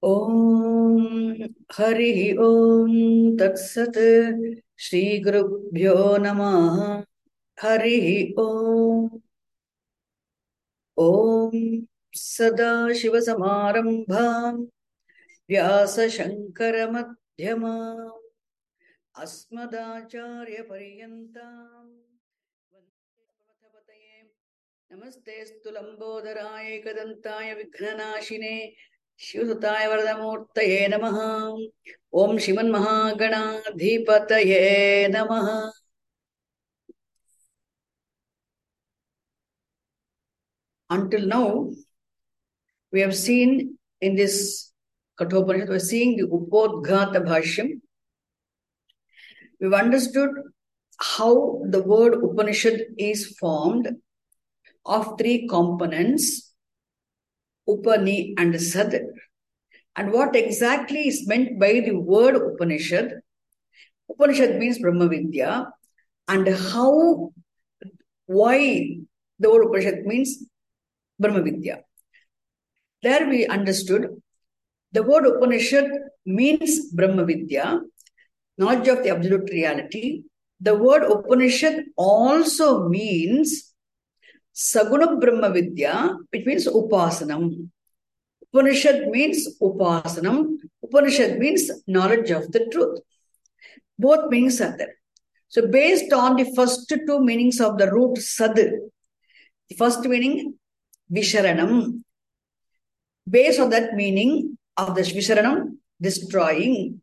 Om Hari Om Tat Sat Shri Gurubhyo Namah Hari Om Om Sada Shiva Samarambham Vyasa Shankara Madhyamam Asmadacharya Paryantam Vande Bhavatapataye Namaste Lambodaraye Kadantaya Vighnanashine Shivsutaya Varadamurtaye Namaha Om Shivan Mahaganadhipataye Namaha. Until now, we have seen in this Kathopanishad, we are seeing the Upodghata Bhashyam. We've understood how the word Upanishad is formed of three components, Upani and Sad, and what exactly is meant by the word Upanishad. Upanishad means Brahma Vidya, and why the word Upanishad means Brahma Vidya. There we understood the word Upanishad means Brahma Vidya, knowledge of the absolute reality. The word Upanishad also means Saguna Brahma Vidya, which means Upasanam. Upanishad means Upasanam. Upanishad means knowledge of the truth. Both meanings are there. So based on the first two meanings of the root Sad, the first meaning Visharanam. Based on that meaning of the Visharanam, destroying.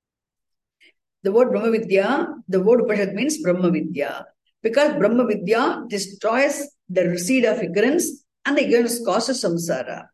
The word Brahma Vidya, the word Upanishad means Brahma Vidya. Because Brahma Vidya destroys the seed of ignorance, and the ignorance causes samsara.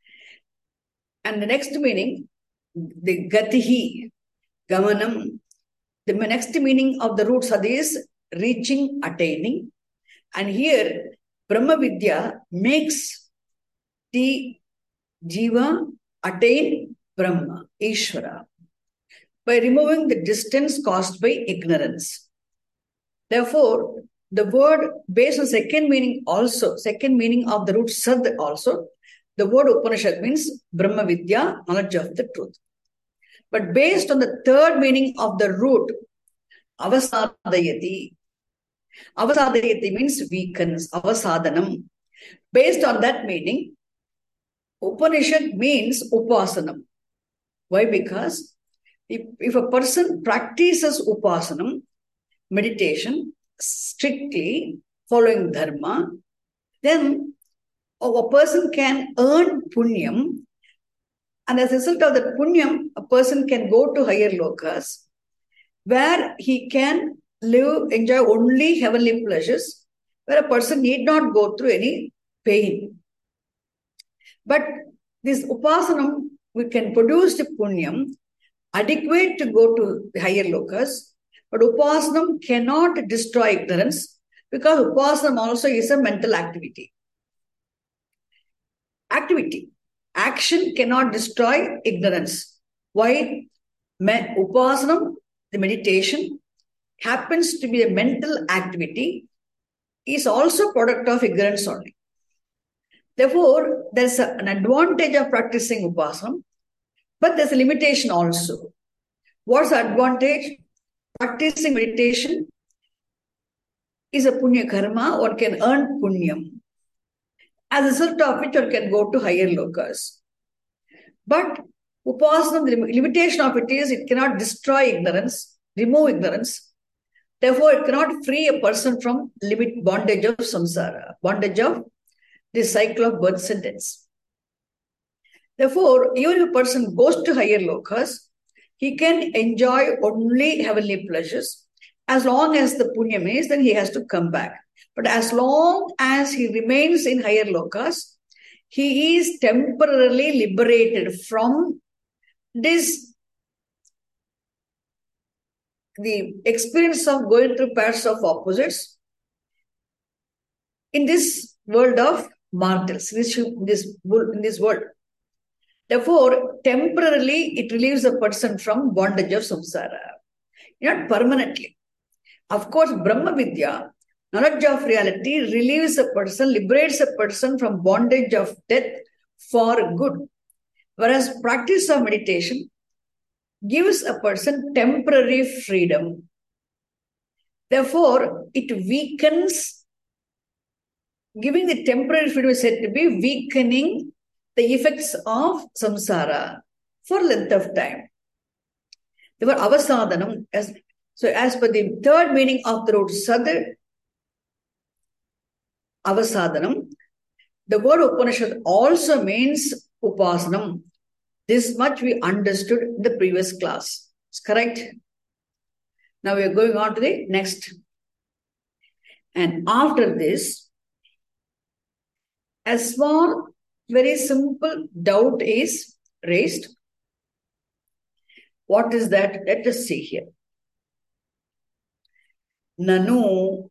And the next meaning, the Gatihi, Gamanam. The next meaning of the root Sad is reaching, attaining. And here, Brahma Vidya makes the Jiva attain Brahma, Ishvara, by removing the distance caused by ignorance. Therefore, the word based on second meaning of the root Sad also, the word Upanishad means Brahma Vidya, knowledge of the truth. But based on the third meaning of the root, Avasadayati. Avasadayati means weakens, Avasadanam. Based on that meaning, Upanishad means Upasanam. Why? Because if a person practices Upasanam, meditation, strictly following Dharma, then a person can earn Punyam, and as a result of that Punyam, a person can go to higher lokas, where he can enjoy only heavenly pleasures, where a person need not go through any pain. But this Upasanam, we can produce the Punyam adequate to go to the higher lokas, but Upasanam cannot destroy ignorance, because Upasanam also is a mental activity. Action cannot destroy ignorance. Why? Upasanam, the meditation, happens to be a mental activity, is also product of ignorance only. Therefore, there's an advantage of practicing Upasanam, but there's a limitation also. What's the advantage? Practicing meditation is a punya karma, one can earn punyam, as a result of which one can go to higher lokas. But Upasana, the limitation of it is it cannot destroy ignorance, remove ignorance. Therefore, it cannot free a person from bondage of samsara, bondage of this cycle of birth and deaths. Therefore, even if a person goes to higher lokas, he can enjoy only heavenly pleasures. As long as the punyam is, then he has to come back. But as long as he remains in higher lokas, he is temporarily liberated from the experience of going through pairs of opposites in this world of mortals, in this world. Therefore, temporarily, it relieves a person from bondage of samsara, not permanently. Of course, Brahma Vidya, knowledge of reality, relieves a person, liberates a person from bondage of death for good. Whereas practice of meditation gives a person temporary freedom. Therefore, it weakens, giving the temporary freedom is said to be weakening the effects of samsara for length of time. Therefore, avasadhanam, as per the third meaning of the word sad, avasadhanam, the word Upanishad also means upasanam. This much we understood in the previous class. It's correct? Now we are going on to the next. And after this, a small, very simple doubt is raised. What is that? Let us see here. Nanu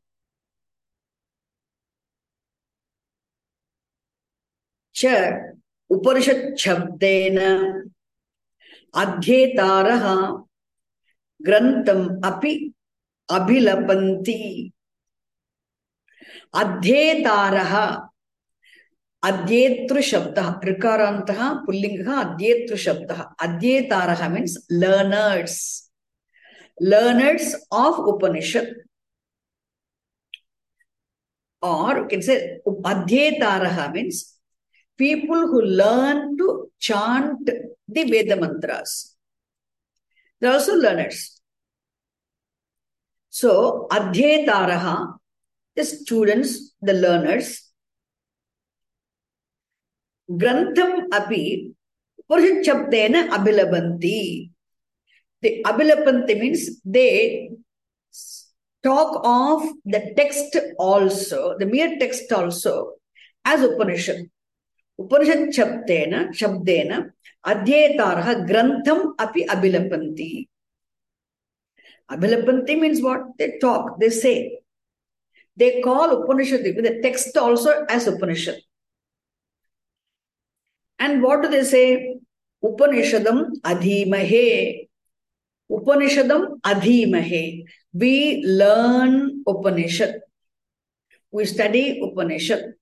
cha Upanishad shabdena adhyetaraha grantam api abhilapanti. Adhyetaraha, adyetru shabda, rikarantaha pullingaha adyetru shabda. Adyetaraha means learners. Learners of Upanishad. Or we can say adhyetaraha means people who learn to chant the Veda mantras. They are also learners. So, adhyetaraha, the students, the learners. Grantham api Upanishad shabdena abhilabanti. The abhilabanti means they talk of the text also, the mere text also, as Upanishad. Upanishad shabdena adhyetaraha grantham api abhilapanti. Abhilapanti means what? They talk, they say. They call Upanishad, the text also as Upanishad. And what do they say? Upanishadam adhimahe. Upanishadam adhimahe. We learn Upanishad. We study Upanishad.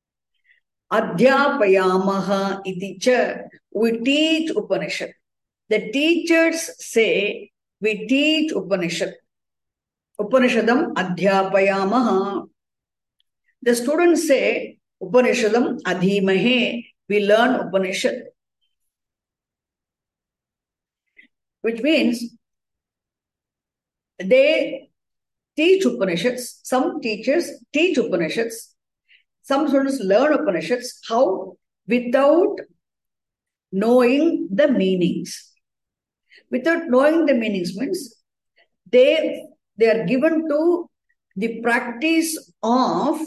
Adhyapayamaha iti cha. We teach Upanishad. The teachers say, we teach Upanishad. Upanishadam adhyapayamaha. The students say, Upanishadam adhimahe. We learn Upanishad. Which means they teach Upanishads. Some teachers teach Upanishads. Some students learn Upanishads. How? Without knowing the meanings. Without knowing the meanings means they are given to the practice of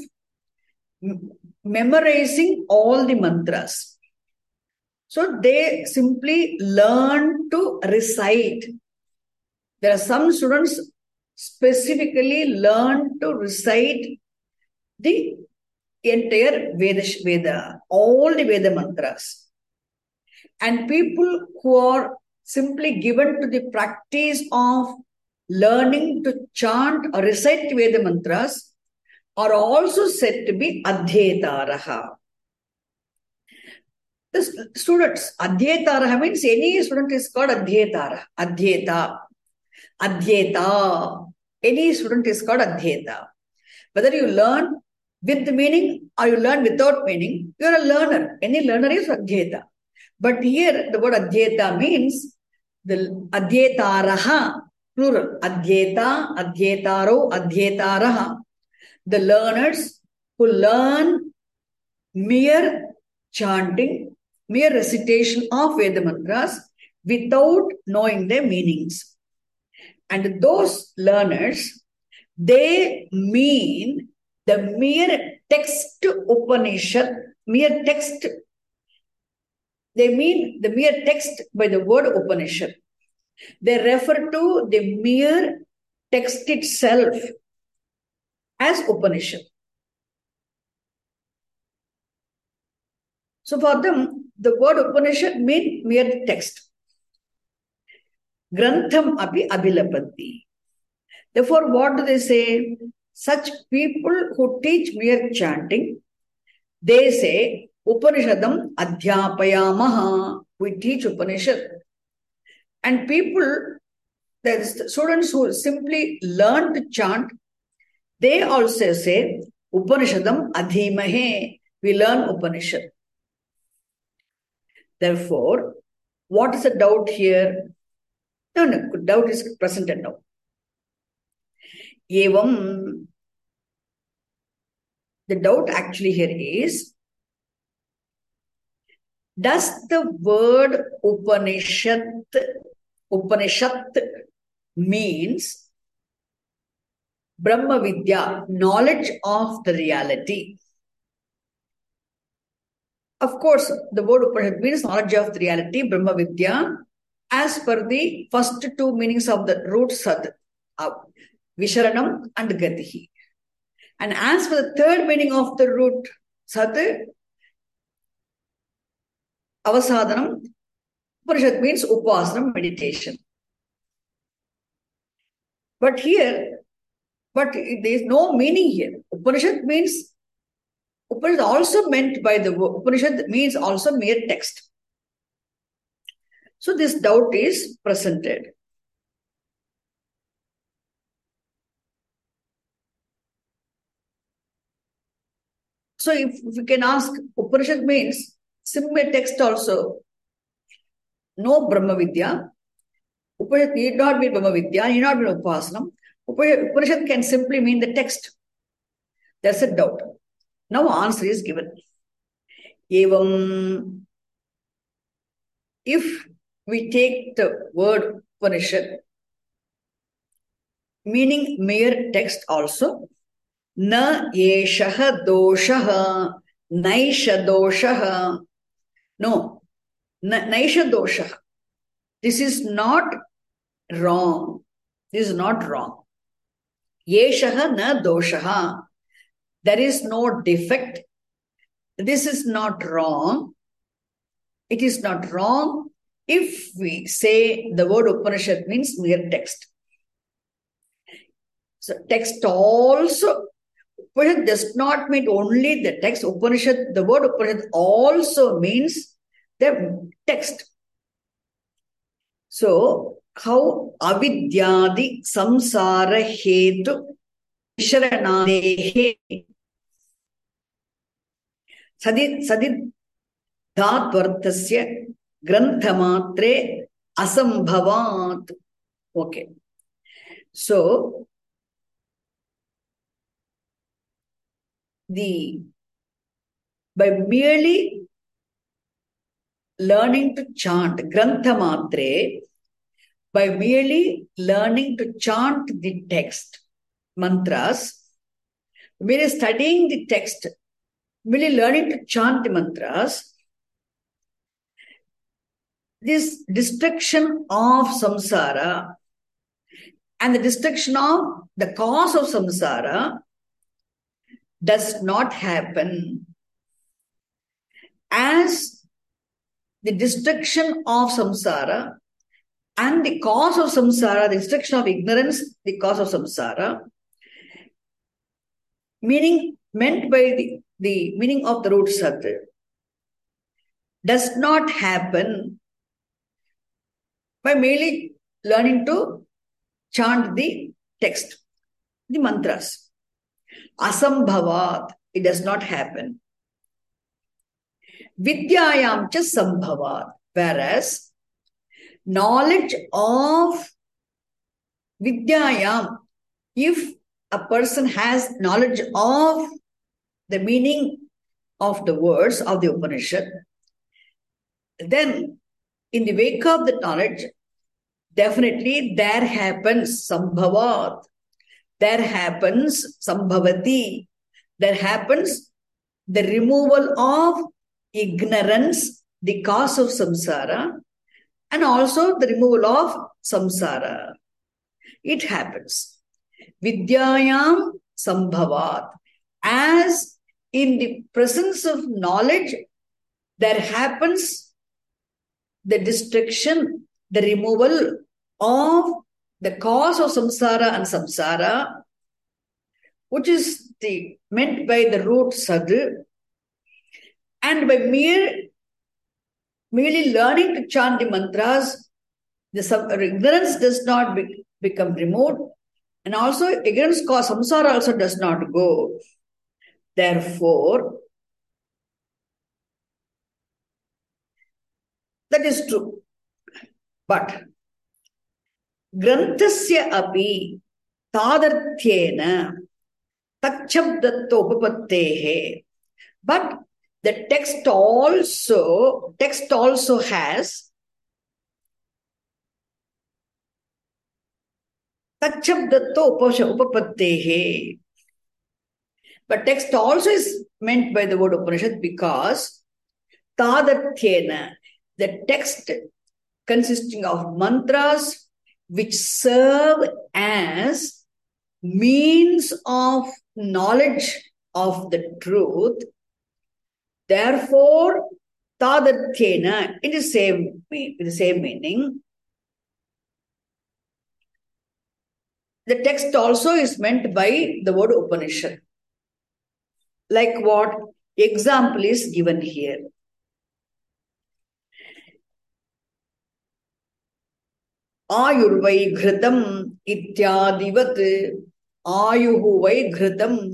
memorizing all the mantras. So they simply learn to recite. There are some students specifically learn to recite the entire Veda, all the Veda mantras. And people who are simply given to the practice of learning to chant or recite the Veda mantras are also said to be adhyetaraha. The students, adhyetaraha means any student is called adhyetara. Adhyeta. Any student is called adhyeta. Whether you learn with the meaning or you learn without meaning, you are a learner. Any learner is adhyeta. But here the word adhyeta means the adhyetaraha, plural. Adhyeta, adhyetaro, adhyetaraha. The learners who learn mere chanting, mere recitation of Veda mantras without knowing their meanings. And those learners, they mean the mere text Upanishad, mere text. They mean the mere text by the word Upanishad. They refer to the mere text itself as Upanishad. So for them, the word Upanishad means mere text. Grantham api abhilapanti. Therefore, what do they say? Such people who teach mere chanting, they say, Upanishadam adhyapayamaha. we teach Upanishad. And people, the students who simply learn to chant, they also say, Upanishadam adhimahe, we learn Upanishad. Therefore, what is the doubt here? No, doubt is presented now. Evam, the doubt actually here is, does the word Upanishad means Brahma Vidya, knowledge of the reality? Of course, the word Upanishad means knowledge of the reality, Brahma Vidya, as per the first two meanings of the root Sat, Visharanam and Gatihi. And as for the third meaning of the root Sat, Avasadhanam, Upanishad means Upasanam, meditation. But there is no meaning here. Upanishad also meant by the word, Upanishad means also mere text. So this doubt is presented. So if we can ask, Upanishad means simple text also, no Brahma Vidya. Upanishad need not be Brahma Vidya, need not be Upasanam. Upanishad can simply mean the text. There's a doubt. Now answer is given. Evam, if we take the word Upanishad, meaning mere text also, na yeshaha doshaha, naisha doshaha. No, naisha doshaha. This is not wrong. This is not wrong. Yeshaha na doshaha. There is no defect. This is not wrong. It is not wrong if we say the word Upanishad means mere text. So text also, Upanishad does not mean only the text. Upanishad, the word Upanishad also means the text. So, how avidyadi samsara hetu visharanadehe sadid dhatvartasya granthamatre asambhavat. Okay. So, by merely learning to chant granthamatre, by merely learning to chant the text, mantras, merely studying the text, merely learning to chant the mantras, this destruction of samsara and the destruction of the cause of samsara does not happen. As the destruction of samsara and the cause of samsara, the destruction of ignorance, the cause of samsara, meant by the meaning of the root Sat, does not happen by merely learning to chant the text, the mantras. Asambhavat, it does not happen. Vidyayam cha sambhavat, whereas knowledge of Vidyayam, if a person has knowledge of the meaning of the words of the Upanishad, then in the wake of the knowledge, definitely there happens sambhavat, there happens sambhavati, there happens the removal of ignorance, the cause of samsara, and also the removal of samsara. It happens. Vidyayam sambhavat. As in the presence of knowledge, there happens the destruction, the removal of the cause of samsara and samsara, which is meant by the root Sad, and by mere Merely learning to chant the mantras, the ignorance does not become removed, and also ignorance cause samsara also does not go. Therefore, that is true. But granthasya api tadarthyena tachabdatto but the text also has tachabdatto upapattehe. But text also is meant by the word Upanishad because tadarthyena, the text consisting of mantras which serve as means of knowledge of the truth. Therefore, tadarthyena, in the same meaning, the text also is meant by the word Upanishad. Like what example is given here. Ayurvai ghritam ityadivat ayuhu vai ghritam.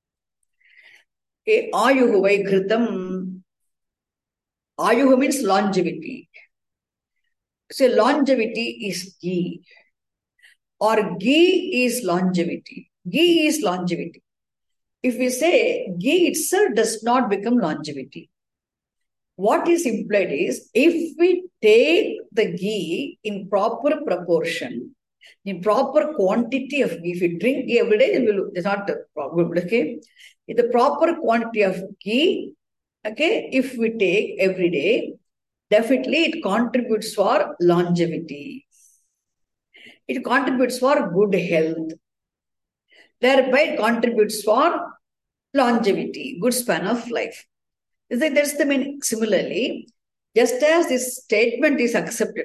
Ayuhu vai ghritam. Ayuhu means longevity. So longevity is ghee. Or ghee is longevity. Ghee is longevity. If we say ghee itself does not become longevity, what is implied is if we take the ghee in proper proportion, in proper quantity of ghee, if we drink ghee every day, it's not a problem, okay? The proper quantity of ghee, okay, if we take every day, definitely it contributes for longevity. It contributes for good health. Thereby it contributes for longevity, good span of life. That's the meaning. Similarly, just as this statement is accepted,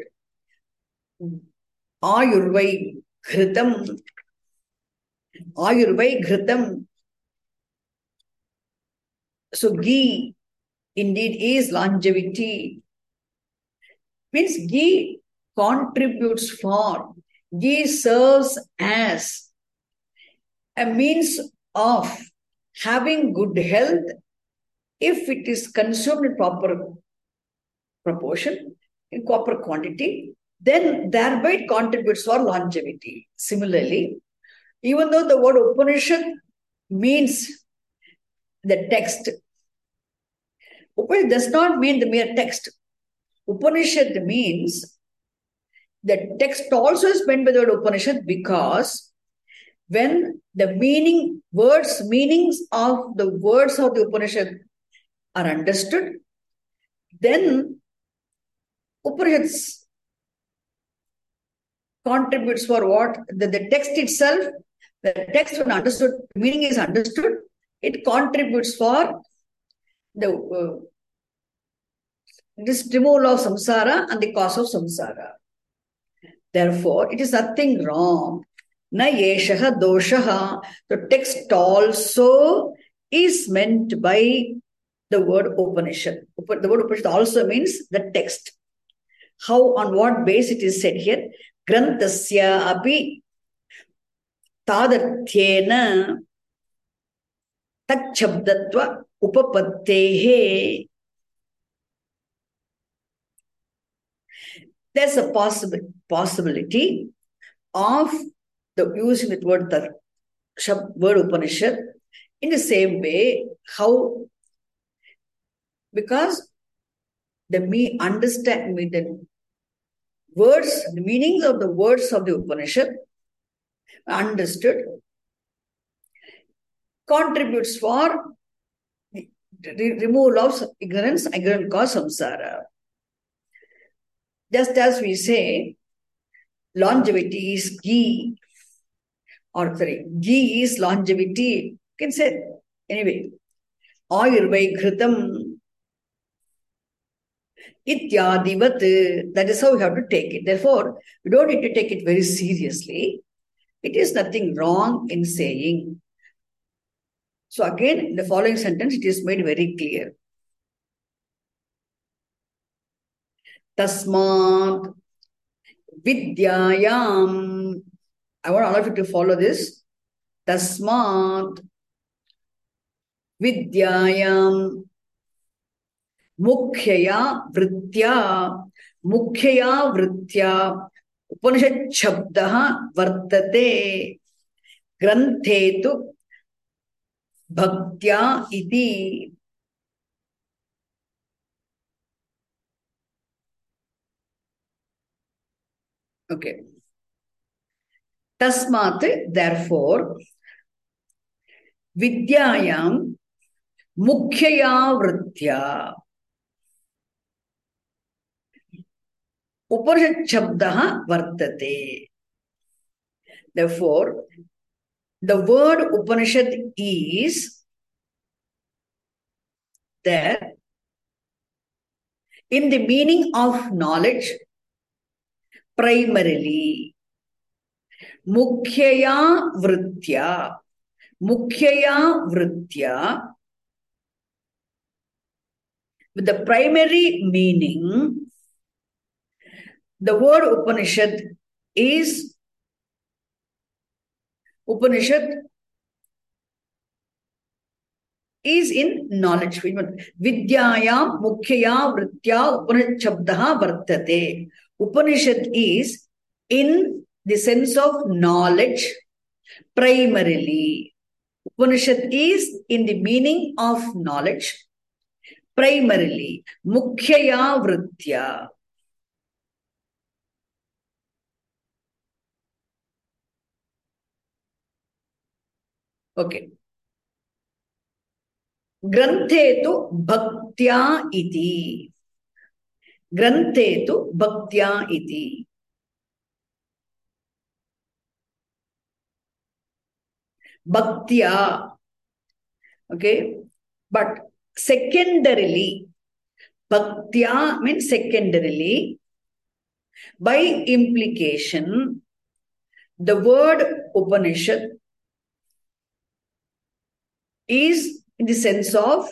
Ayurvai ghritam, so ghee indeed is longevity. Means ghee contributes for, ghee serves as a means of having good health if it is consumed in proper proportion, in proper quantity, then thereby it contributes for longevity. Similarly, even though the word Upanishad means the text, Upanishad does not mean the mere text. Upanishad means the text also is meant by the word Upanishad because when the meanings of the words of the Upanishad are understood, then Upanishads contributes for what? The text itself, the text when understood, meaning is understood, it contributes for the this removal of samsara and the cause of samsara. Therefore, it is nothing wrong. Na yeshaha doshaha. The text also is meant by the word Upanishad. The word Upanishad also means the text. How, on what base it is said here? Granthasya api tadarthyena tachabdatva upapattehe. There's a possibility of the using the word Upanishad in the same way. How? Because the words, the meanings of the words of the Upanishad understood contributes for the removal of ignorance cause samsara. Just as we say, longevity is ghee, ghee is longevity. You can say, anyway, Ayurvai ghritam ityadivat, that is how we have to take it. Therefore, we don't need to take it very seriously. It is nothing wrong in saying. So again, in the following sentence, it is made very clear. Tasmat Vidyayam. I want all of you to follow this. Tasmat Vidyayam Mukhyaya Vritya. Mukhyaya Vritya. Upanishad Shabdaha Vartate. Granthetu Bhaktya iti. Okay. Tasmat, therefore, Vidyayam Mukhyaya Vritya. Upanishad Shabdaha Vartate. Therefore, the word Upanishad is there in the meaning of knowledge primarily. Mukhyaya Vritya. Mukhyaya Vritya. With the primary meaning, the word Upanishad is in knowledge. Vidyayam Mukhyaya Vritya Upanishad Shabdaha Vartate. Upanishad is in the sense of knowledge primarily. Upanishad is in the meaning of knowledge primarily. Mukhyaya Vritya. Okay. Granthetu Bhaktya iti. Granthetu Bhaktya iti. Bhaktya. Okay. But secondarily, Bhaktya means secondarily. By implication, the word Upanishad is in the sense of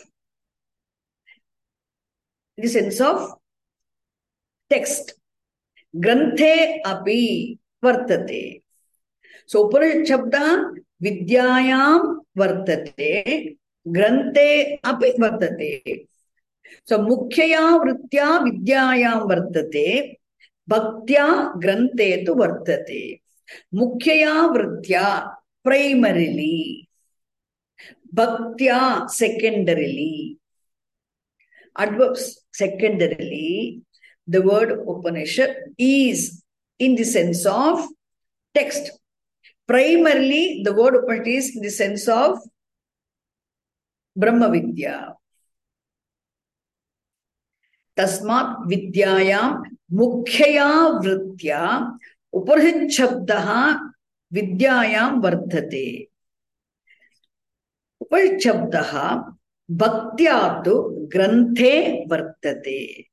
text. Granthe api vartate. So Upanishad Shabda Vidyayam vartate. Granthe api vartate. So Mukhyaya Vritya Vidyayam vartate. Bhaktya Granthe tu vartate. Mukhyaya Vritya primarily. Bhaktya secondarily. Adverbs secondarily. The word Upanishad is in the sense of text. Primarily, the word Upanishad is in the sense of Brahma Vidya. Tasmat Vidyayam Mukhyaya Vritya Upanishad Shabdaha Vidyayam Vartate. Upanishad Shabdaha Bhaktyatu Granthe Vartate.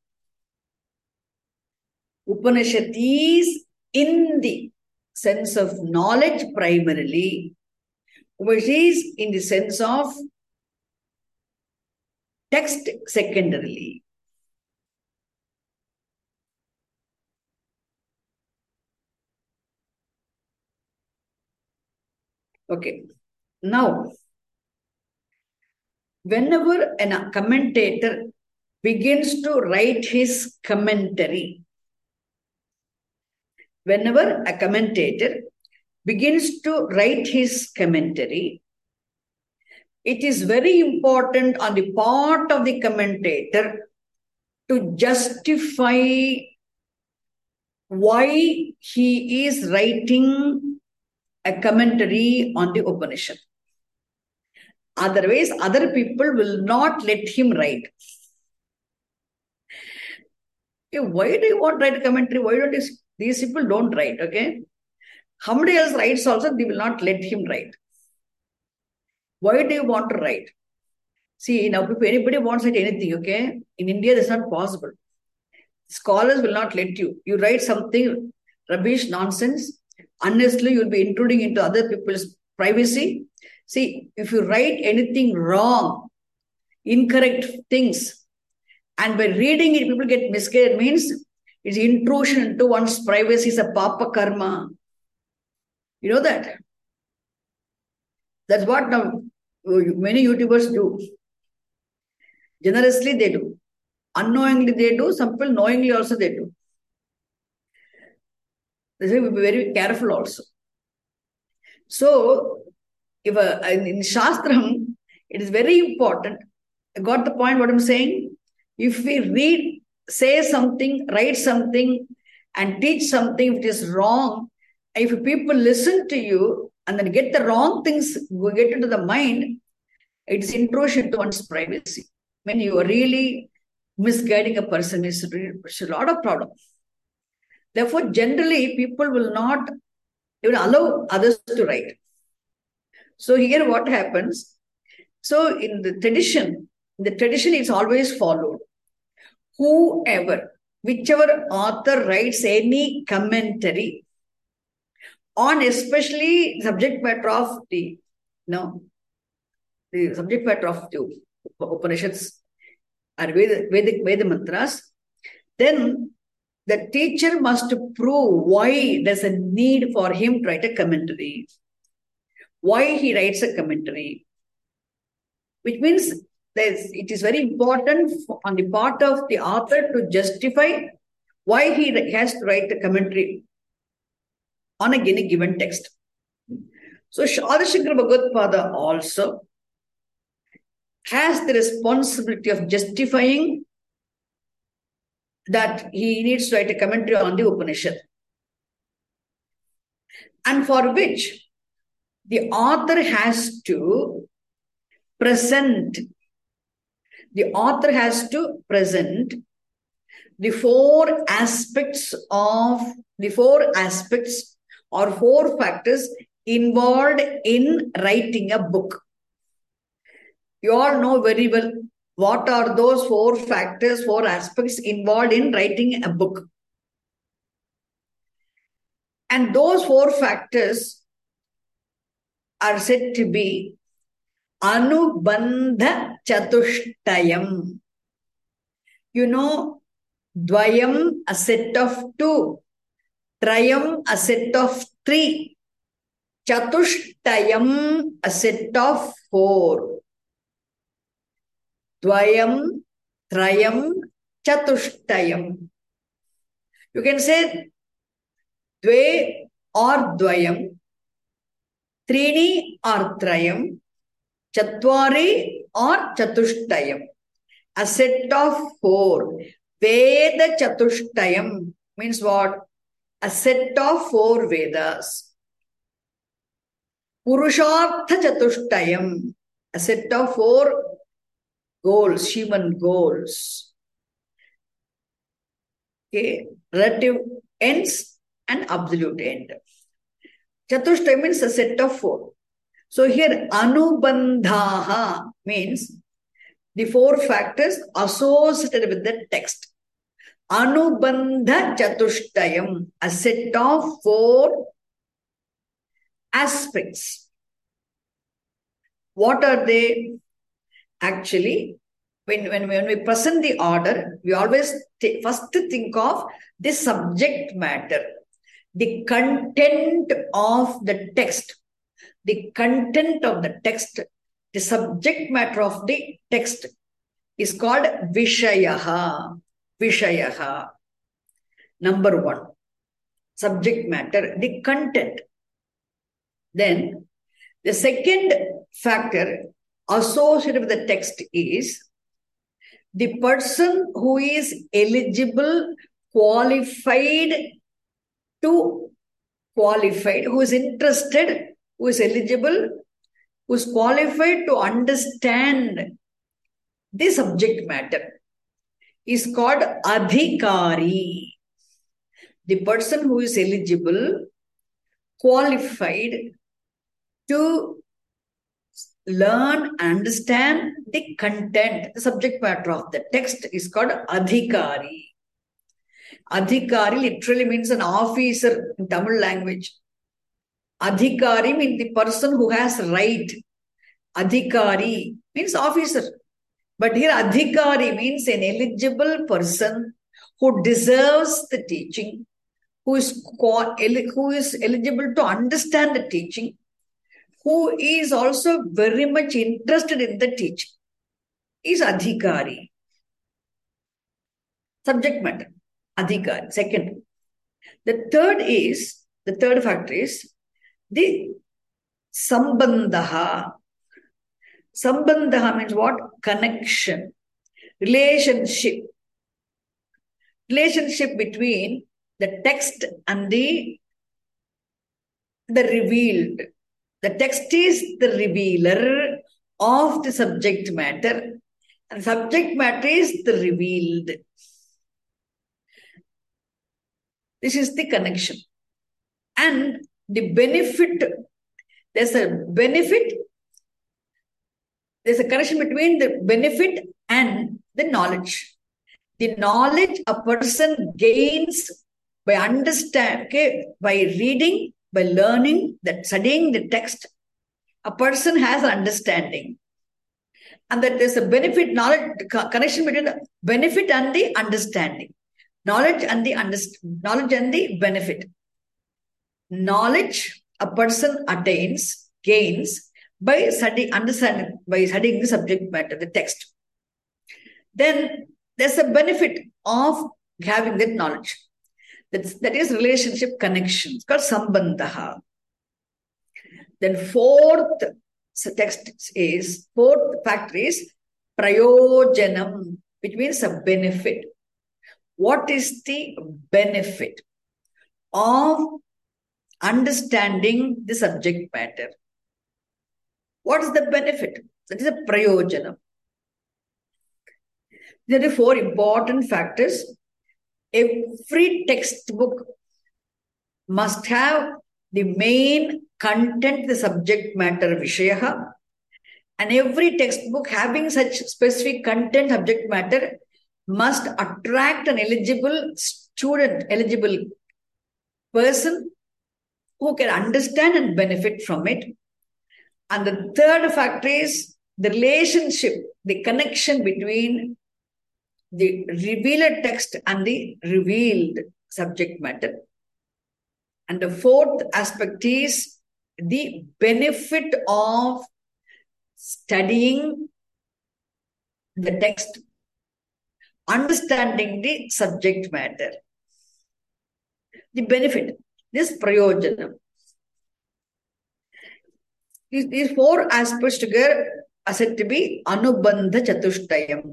Upanishad is in the sense of knowledge primarily, which is in the sense of text secondarily. Okay. Now, whenever a commentator begins to write his commentary, whenever a commentator begins to write his commentary, it is very important on the part of the commentator to justify why he is writing a commentary on the Upanishad. Otherwise, other people will not let him write. Why do you want to write a commentary? Why don't these people don't write? Okay. Somebody else writes also, they will not let him write. Why do you want to write? See, now if anybody wants to write anything, okay, in India that's not possible. Scholars will not let you. You write something rubbish, nonsense, honestly, you'll be intruding into other people's privacy. See, if you write anything wrong, incorrect things, and by reading it, people get misguided, means It's intrusion into one's privacy is a papa karma. You know that? That's what now many YouTubers do. Generously they do. Unknowingly they do. Some people knowingly also they do. They say we be very careful also. So, if in Shastram, it is very important. I got the point what I'm saying? If we read, say something, write something, and teach something, if it is wrong, if people listen to you and then get the wrong things, get into the mind, it's intrusion to one's privacy. When you are really misguiding a person, it's a lot of problems. Therefore, generally, people will not even allow others to write. So here what happens? So in the tradition is always followed. Whichever author writes any commentary on especially subject matter of the subject matter of the Upanishads or Veda mantras, then the teacher must prove why there's a need for him to write a commentary. Why he writes a commentary. Which means it is very important on the part of the author to justify why he has to write a commentary on a given text. So Adi Shankara Bhagavad-pada also has the responsibility of justifying that he needs to write a commentary on the Upanishad. And for which the author has to present the four aspects or four factors involved in writing a book. You all know very well what are those four aspects involved in writing a book. And those four factors are said to be Anubandha Chatushtayam. You know, Dvayam, a set of 2. Trayam, a set of 3. Chatushtayam, a set of 4. Dvayam, Trayam, Chatushtayam. You can say Dve or Dvayam, Trini or Trayam, Chatvari or Chatushtayam. A set of 4. Veda Chatushtayam means what? A set of 4 Vedas. Purushartha Chatushtayam, a set of 4 goals, human goals. Okay, relative ends and absolute end. Chatushtayam means a set of 4. So here Anubandhaha means the 4 factors associated with the text. Anubandha Chatushtayam, a set of 4 aspects. What are they? Actually, when we present the order, we always first think of the subject matter, the content of the text. The content of the text, the subject matter of the text is called Vishayaha. Vishayaha. Number 1. Subject matter, the content. Then, the second factor associated with the text is the person who is eligible, qualified, who is interested, who is eligible, who is qualified to understand the subject matter is called Adhikari. The person who is eligible, qualified to learn and understand the content, the subject matter of the text is called Adhikari. Adhikari literally means an officer in Tamil language. Adhikari means the person who has right. Adhikari means officer. But here Adhikari means an eligible person who deserves the teaching, who is eligible to understand the teaching, who is also very much interested in the teaching, is adhikari. Subject matter, adhikari. Second. The third factor is the sambandha. Sambandha means what? Connection, relationship. Relationship between the text and the revealed. The text is the revealer of the subject matter, and subject matter is the revealed. This is the connection. And the benefit, there's a connection between the benefit and the knowledge. The knowledge a person gains by by reading, by learning, studying the text, a person has an understanding. And that there's a benefit, knowledge, connection between the benefit and the understanding. Knowledge and the benefit. Knowledge a person gains by studying the subject matter, the text. Then there's a benefit of having that knowledge. That is relationship connection. It's called sambandha. Then fourth factor is prayojanam, which means a benefit. What is the benefit of understanding the subject matter? What is the benefit? That is a prayojanam. There are four important factors. Every textbook must have the main content, the subject matter, Vishayaha, and every textbook having such specific content, subject matter, must attract an eligible student, eligible person who can understand and benefit from it. And the third factor is the relationship, the connection between the revealed text and the revealed subject matter. And the fourth aspect is the benefit of studying the text, understanding the subject matter. The benefit, this prayojanam. These four aspects together are said to be Anubandha Chatushtayam.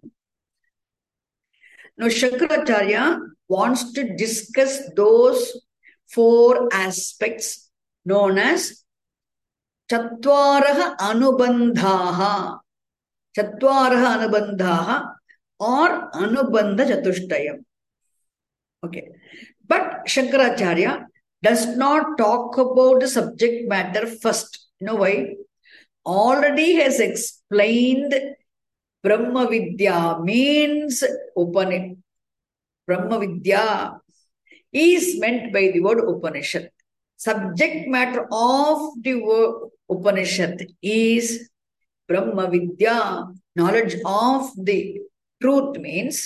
Now, Shankaracharya wants to discuss those four aspects known as Chatvaraha Anubandhaha. Chatvaraha Anubandhaha or Anubandha Chatushtayam. Okay. But Shankaracharya does not talk about the subject matter first. You know why? Already has explained Brahma Vidya means Upanishad. Brahma Vidya is meant by the word Upanishad. Subject matter of the word Upanishad is Brahma Vidya, knowledge of the truth means.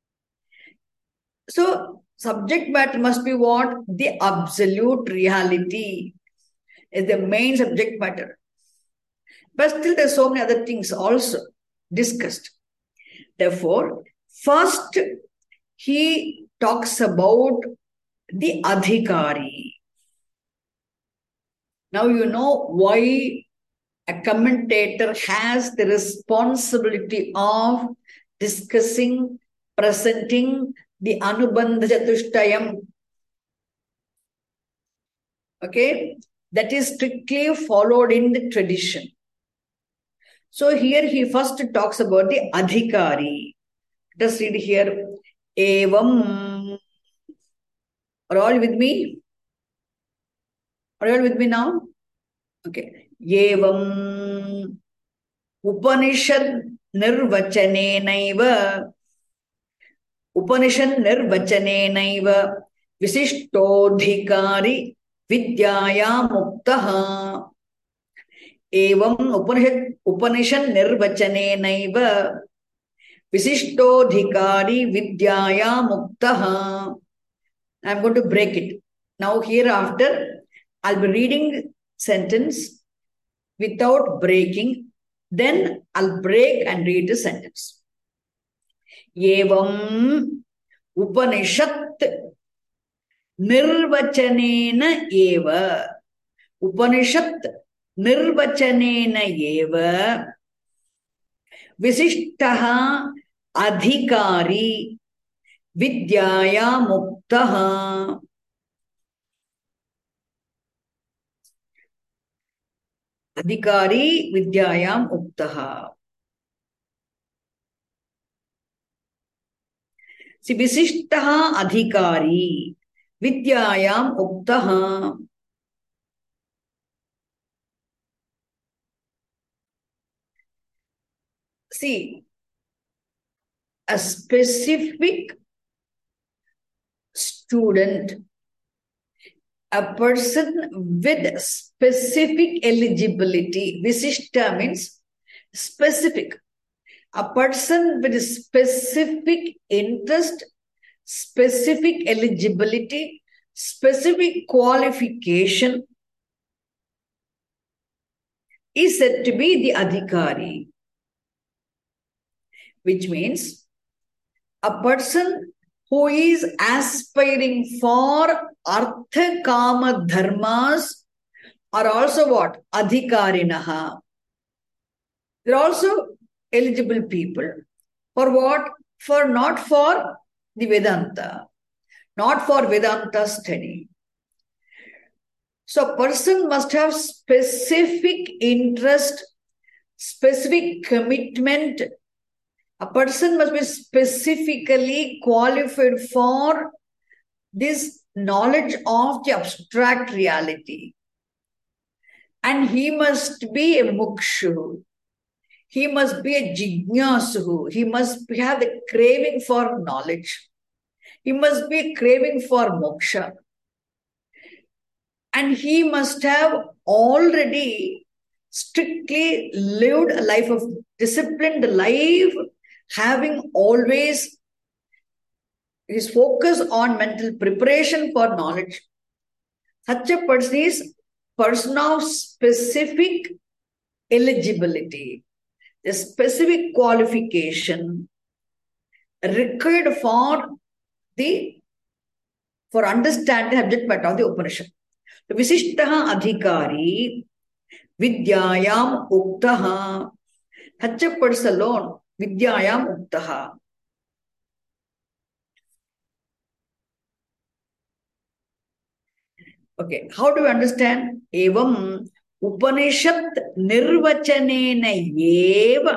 So, subject matter must be what? The absolute reality is the main subject matter. But still there's so many other things also discussed. Therefore, first he talks about the adhikari. Now you know why a commentator has the responsibility of discussing, presenting the Anubandha Chatushtayam. Okay? That is strictly followed in the tradition. So here he first talks about the adhikari. Just read here. Evam. Are all with me? Are you all with me now? Okay. Evam Upanishad Nirvacanenaiva Visishtodhikari Vidyaya Muktaha. Evam Upanishad Nirvacanenaiva Visishtodhikari vidyaya muktaha. I'm going to break it. Now hereafter, I'll be reading sentence without breaking. Then I'll break and read the sentence. Evam Upanishad Nirvachanena eva. Upanishad Nirvachanena eva. Visishtaha Adhikari Vidyaya Muktaha. Adhikari Vidyayam Uktaha. See, Visishtaha Adhikari Vidyayam Uktaha. See, a specific student, a person with specific eligibility. Visishta means specific. A person with specific interest, specific eligibility, specific qualification is said to be the adhikari, which means a person who is aspiring for artha kama dharmas are also what? Adhikarinaha. They're also eligible people. For what? For not for the Vedanta, not for Vedanta study. So a person must have specific interest, specific commitment. A person must be specifically qualified for this knowledge of the abstract reality. And he must be a mukshu. He must be a jignasu. He must have the craving for knowledge. He must be a craving for moksha. And he must have already strictly lived a life of disciplined life, having always his focus on mental preparation for knowledge. Such a person is person of specific eligibility, a specific qualification required for understanding the subject matter of the Upanishad. The Visishtaha Adhikari Vidyayam Uktaha. Such a person alone, Vidyayam Uktaha. Okay, how do we understand? Evam Upanishad Nirvachanena Eva.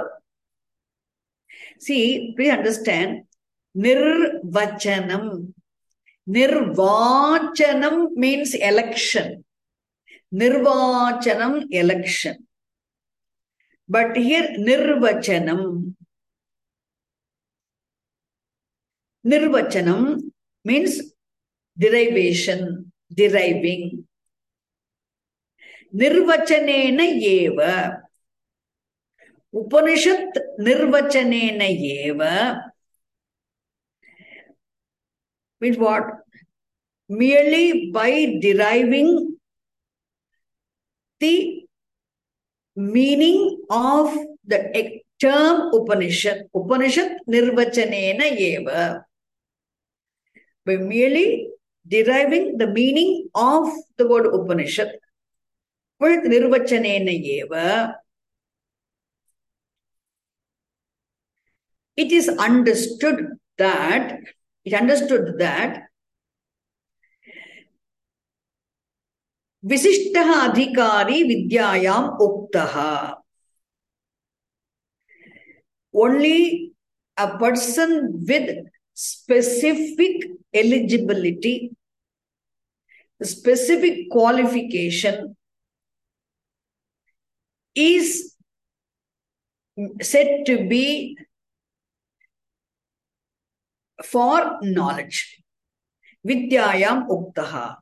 See, please understand. Nirvachanam. Nirvachanam means election. Nirvachanam, election. But here, Nirvachanam. Nirvachanam means derivation, deriving. Nirvachanena eva. Upanishad nirvachanena eva means what? Merely by deriving the meaning of the term Upanishad. Upanishad nirvachanena eva. By merely deriving the meaning of the word Upanishad with nirvachanena eva, it is understood that Visishtaha Adhikari Vidyayam Uktaha. Only a person with specific eligibility, specific qualification is said to be for knowledge. Vidyayam Uktaha.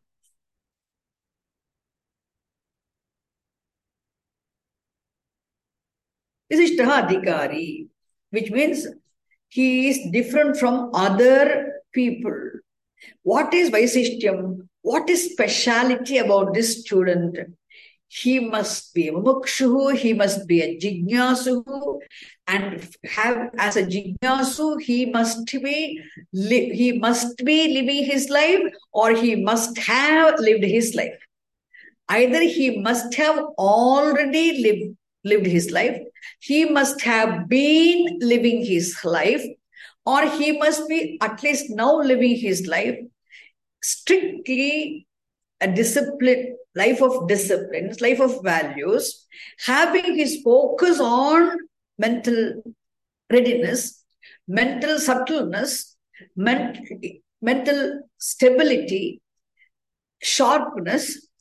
Visishtaha Adhikari, which means He is different from other people. What is Vaisishtyam? What is speciality about this student? He must be a mukshu, he must be a jignasu, and have as a jignasu, he must be living his life, or he must have lived his life. Either he must have already lived his life, he must have been living his life, or he must be at least now living his life strictly a discipline, life of disciplines, life of values, having his focus on mental readiness, mental subtleness, mental stability, sharpness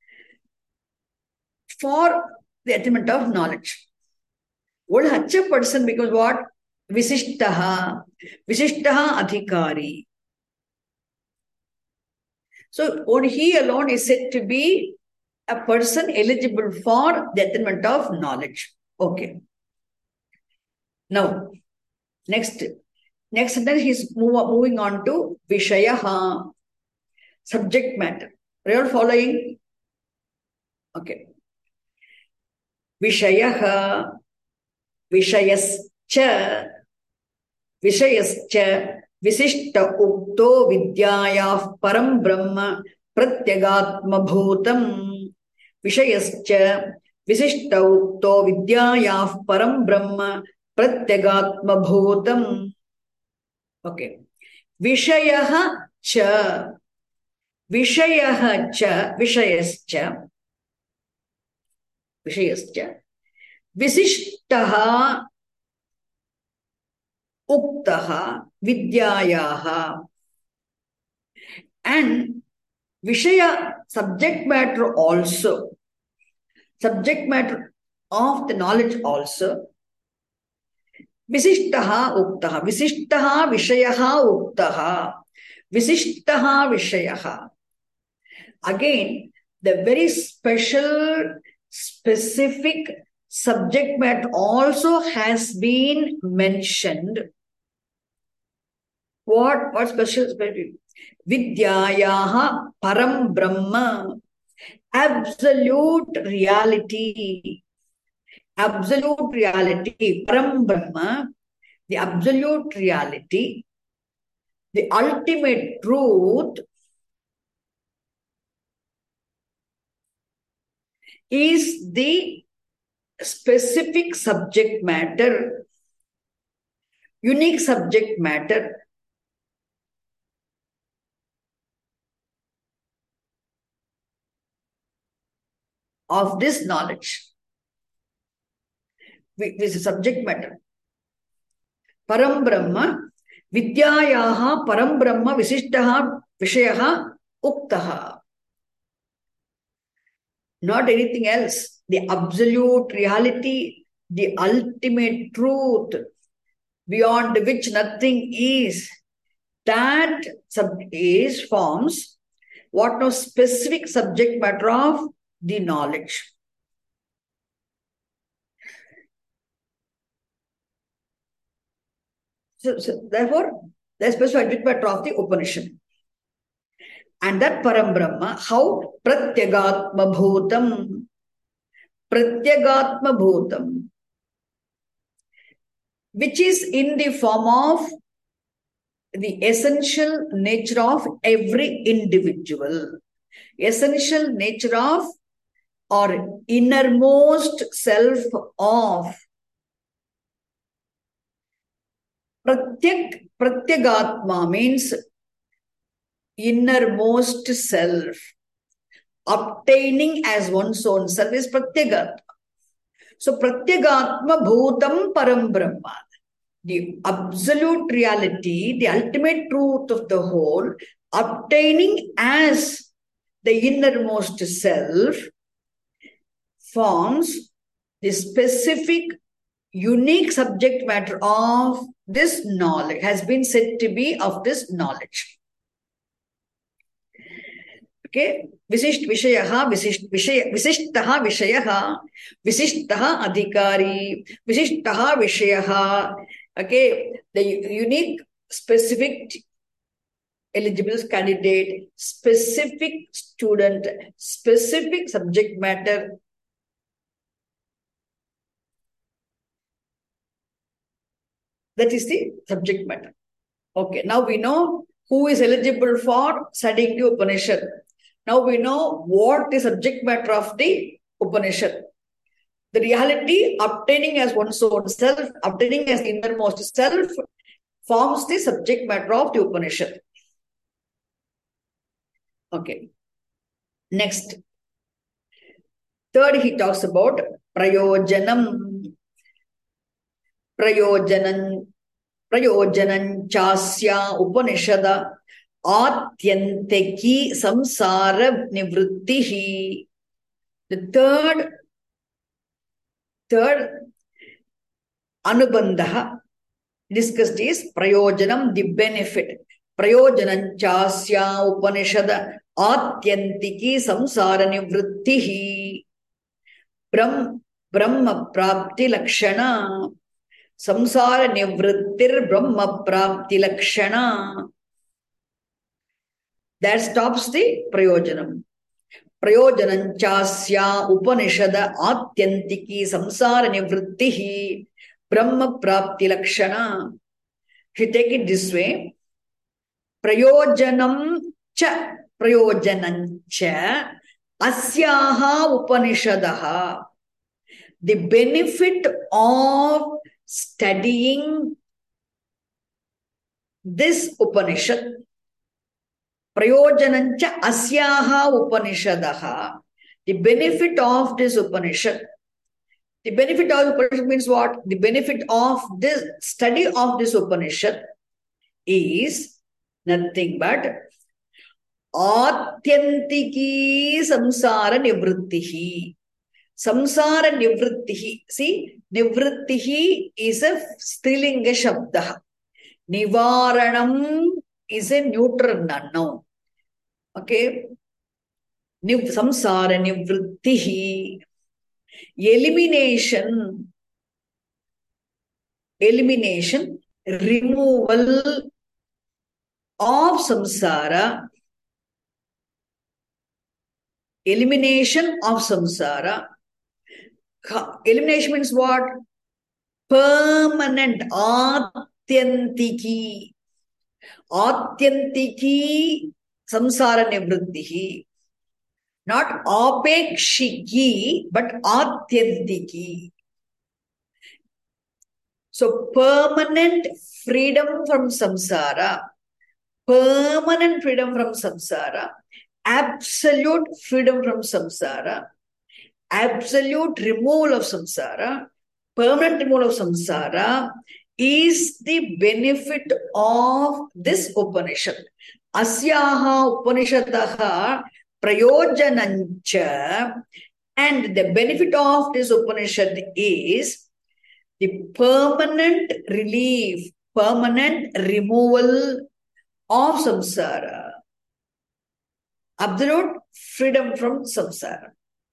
for the attainment of knowledge. What is such a person? Because what? Visishtaha adhikari. So, he alone is said to be a person eligible for the attainment of knowledge. Okay. Now, next sentence he's moving on to Vishayaha, subject matter. Are you all following? Okay. Vishayaha, Vishayascha, Visishta ukto vidyayah param brahma pratyagatma bhutam. Vishayascha Visishta ukto vidyayah param brahma pratyagatma bhutam. Okay. Vishayaha cha Vishayascha Visishtaha uktaha vidyayaha, and Vishaya, subject matter of the knowledge also. Visishtaha uktaha, Visishtaha Vishayaha uktaha, Visishtaha Vishayaha. Again, the very specific subject matter also has been mentioned. What special? Vidyayaha param brahma, absolute reality, param brahma, the absolute reality, the ultimate truth is the specific subject matter, unique subject matter of this knowledge. This is subject matter. Param Brahma, Vidyayaha Param Brahma Visishtaha Vishayaha Uktaha. Not anything else. The absolute reality, the ultimate truth, beyond which nothing is, that forms what no specific subject matter of the knowledge. So therefore, the specific subject matter of the Upanishad. And that Param Brahma, how? Pratyagatma bhutam. Pratyagatma bhutam. Which is in the form of the essential nature of every individual. Essential nature of or innermost self of. Pratyagatma means innermost self. Obtaining as one's own self is Pratyagatma. So Pratyagatma bhutam param brahma. The absolute reality, the ultimate truth of the whole, obtaining as the innermost self, forms the specific, unique subject matter of this knowledge, has been said to be of this knowledge. Okay, Visishtaha Vishayaha, Visishtaha Adhikari, Visishtaha Vishayaha. Okay, The unique, specific eligible candidate, specific student, specific subject matter. That is the subject matter. Okay, now we know who is eligible for studying the Upanishad. Now we know what is subject matter of the Upanishad. The reality obtaining as one's own self, obtaining as innermost self, forms the subject matter of the Upanishad. Okay. Next. Third, he talks about prayojanam. Prayojanam chasya Upanishada atyanteki samsara nivrittihi. The third anubandha discussed is prayojanam, the benefit. Prayojanam chasya Upanishada atyantiki samsara nivrittihi. Brahma prapti lakshana. Samsara nivrittir Brahma prapti lakshana. That stops the prayojanam. Prayojanam chasya Upanishada atyantiki samsara nivrittihi Brahma prapti lakshana. If you take it this way, prayojanam cha asyaha Upanishadaha. The benefit of studying this Upanishad, prayojanancha asyaha Upanishadaha, the benefit of this Upanishad. The benefit of Upanishad means what? The benefit of this study of this Upanishad is nothing but atyantiki samsara nivrittihi. Samsara nivrittihi. See, nivrittihi is a strilinga shabda. Nivaranam is a neutral noun. Okay. Samsara nivrittihi. Elimination, removal of samsara. Elimination of samsara. Elimination means what? Permanent. Atyantiki. Atyantiki samsara nivrittihi. Not apekshiki, but atyantiki. So permanent freedom from samsara. Permanent freedom from samsara. Absolute freedom from samsara. Absolute removal of samsara, permanent removal of samsara is the benefit of this Upanishad. Asyaha Upanishadaha prayojanancha, and the benefit of this Upanishad is the permanent relief, permanent removal of samsara. Absolute freedom from samsara.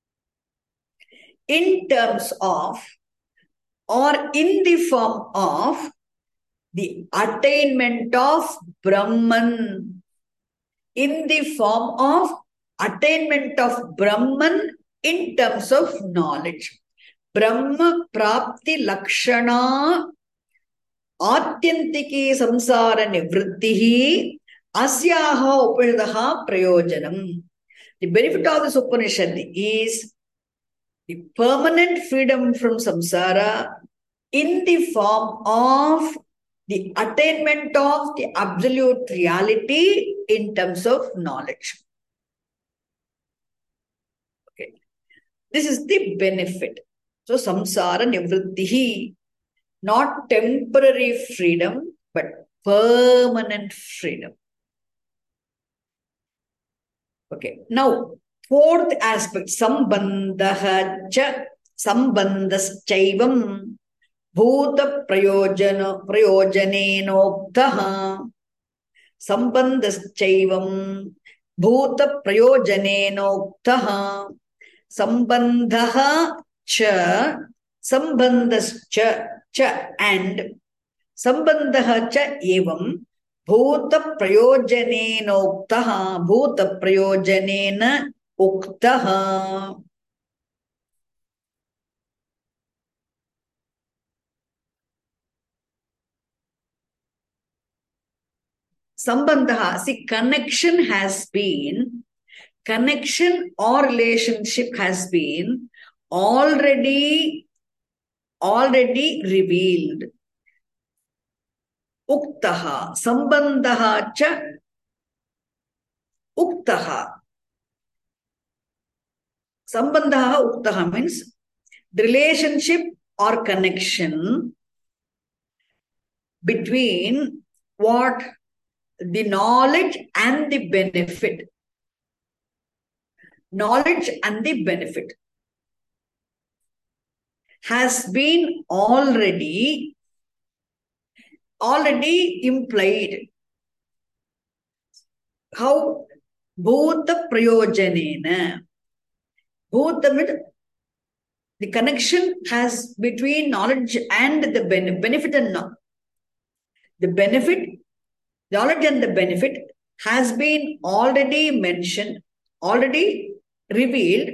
In terms of or in the form of the attainment of Brahman. In the form of attainment of Brahman in terms of knowledge. Brahma prapti lakshana atyantiki samsara nivrittihi asyaha upanishadaha prayojanam. The benefit of this Upanishad is the permanent freedom from samsara in the form of the attainment of the absolute reality in terms of knowledge. Okay. This is the benefit. So samsara nivrittihi, not temporary freedom, but permanent freedom. Okay. Now, fourth aspect, sambandhaschaivam bhuta prayojanenoktaha. Sambandhaschaivam bhuta prayojanenoktaha. Sambandhaha cha, sambandhascha cha, and Sambandha cha evam bhuta prayojanena uktaha. Bhuta prayojanena uktaha. Sambandha, see, connection or relationship has been already revealed. Uktaha, sambandha cha uktaha. Sambandha uktaha means the relationship or connection between what? The knowledge and the benefit. Knowledge and the benefit has been already implied. How? Bhuta prayojanena. Bhuta means the connection has between knowledge and the benefit and the benefit. Knowledge and the benefit has been already mentioned, already revealed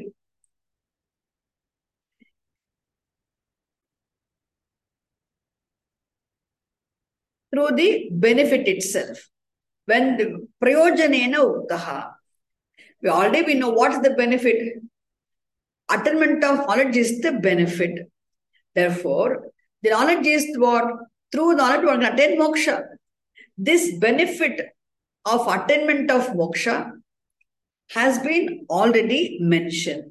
through the benefit itself. When the prayojanena uktaha, we know what is the benefit. Attainment of knowledge is the benefit. Therefore, the knowledge is what? Through knowledge one can attain moksha. This benefit of attainment of moksha has been already mentioned.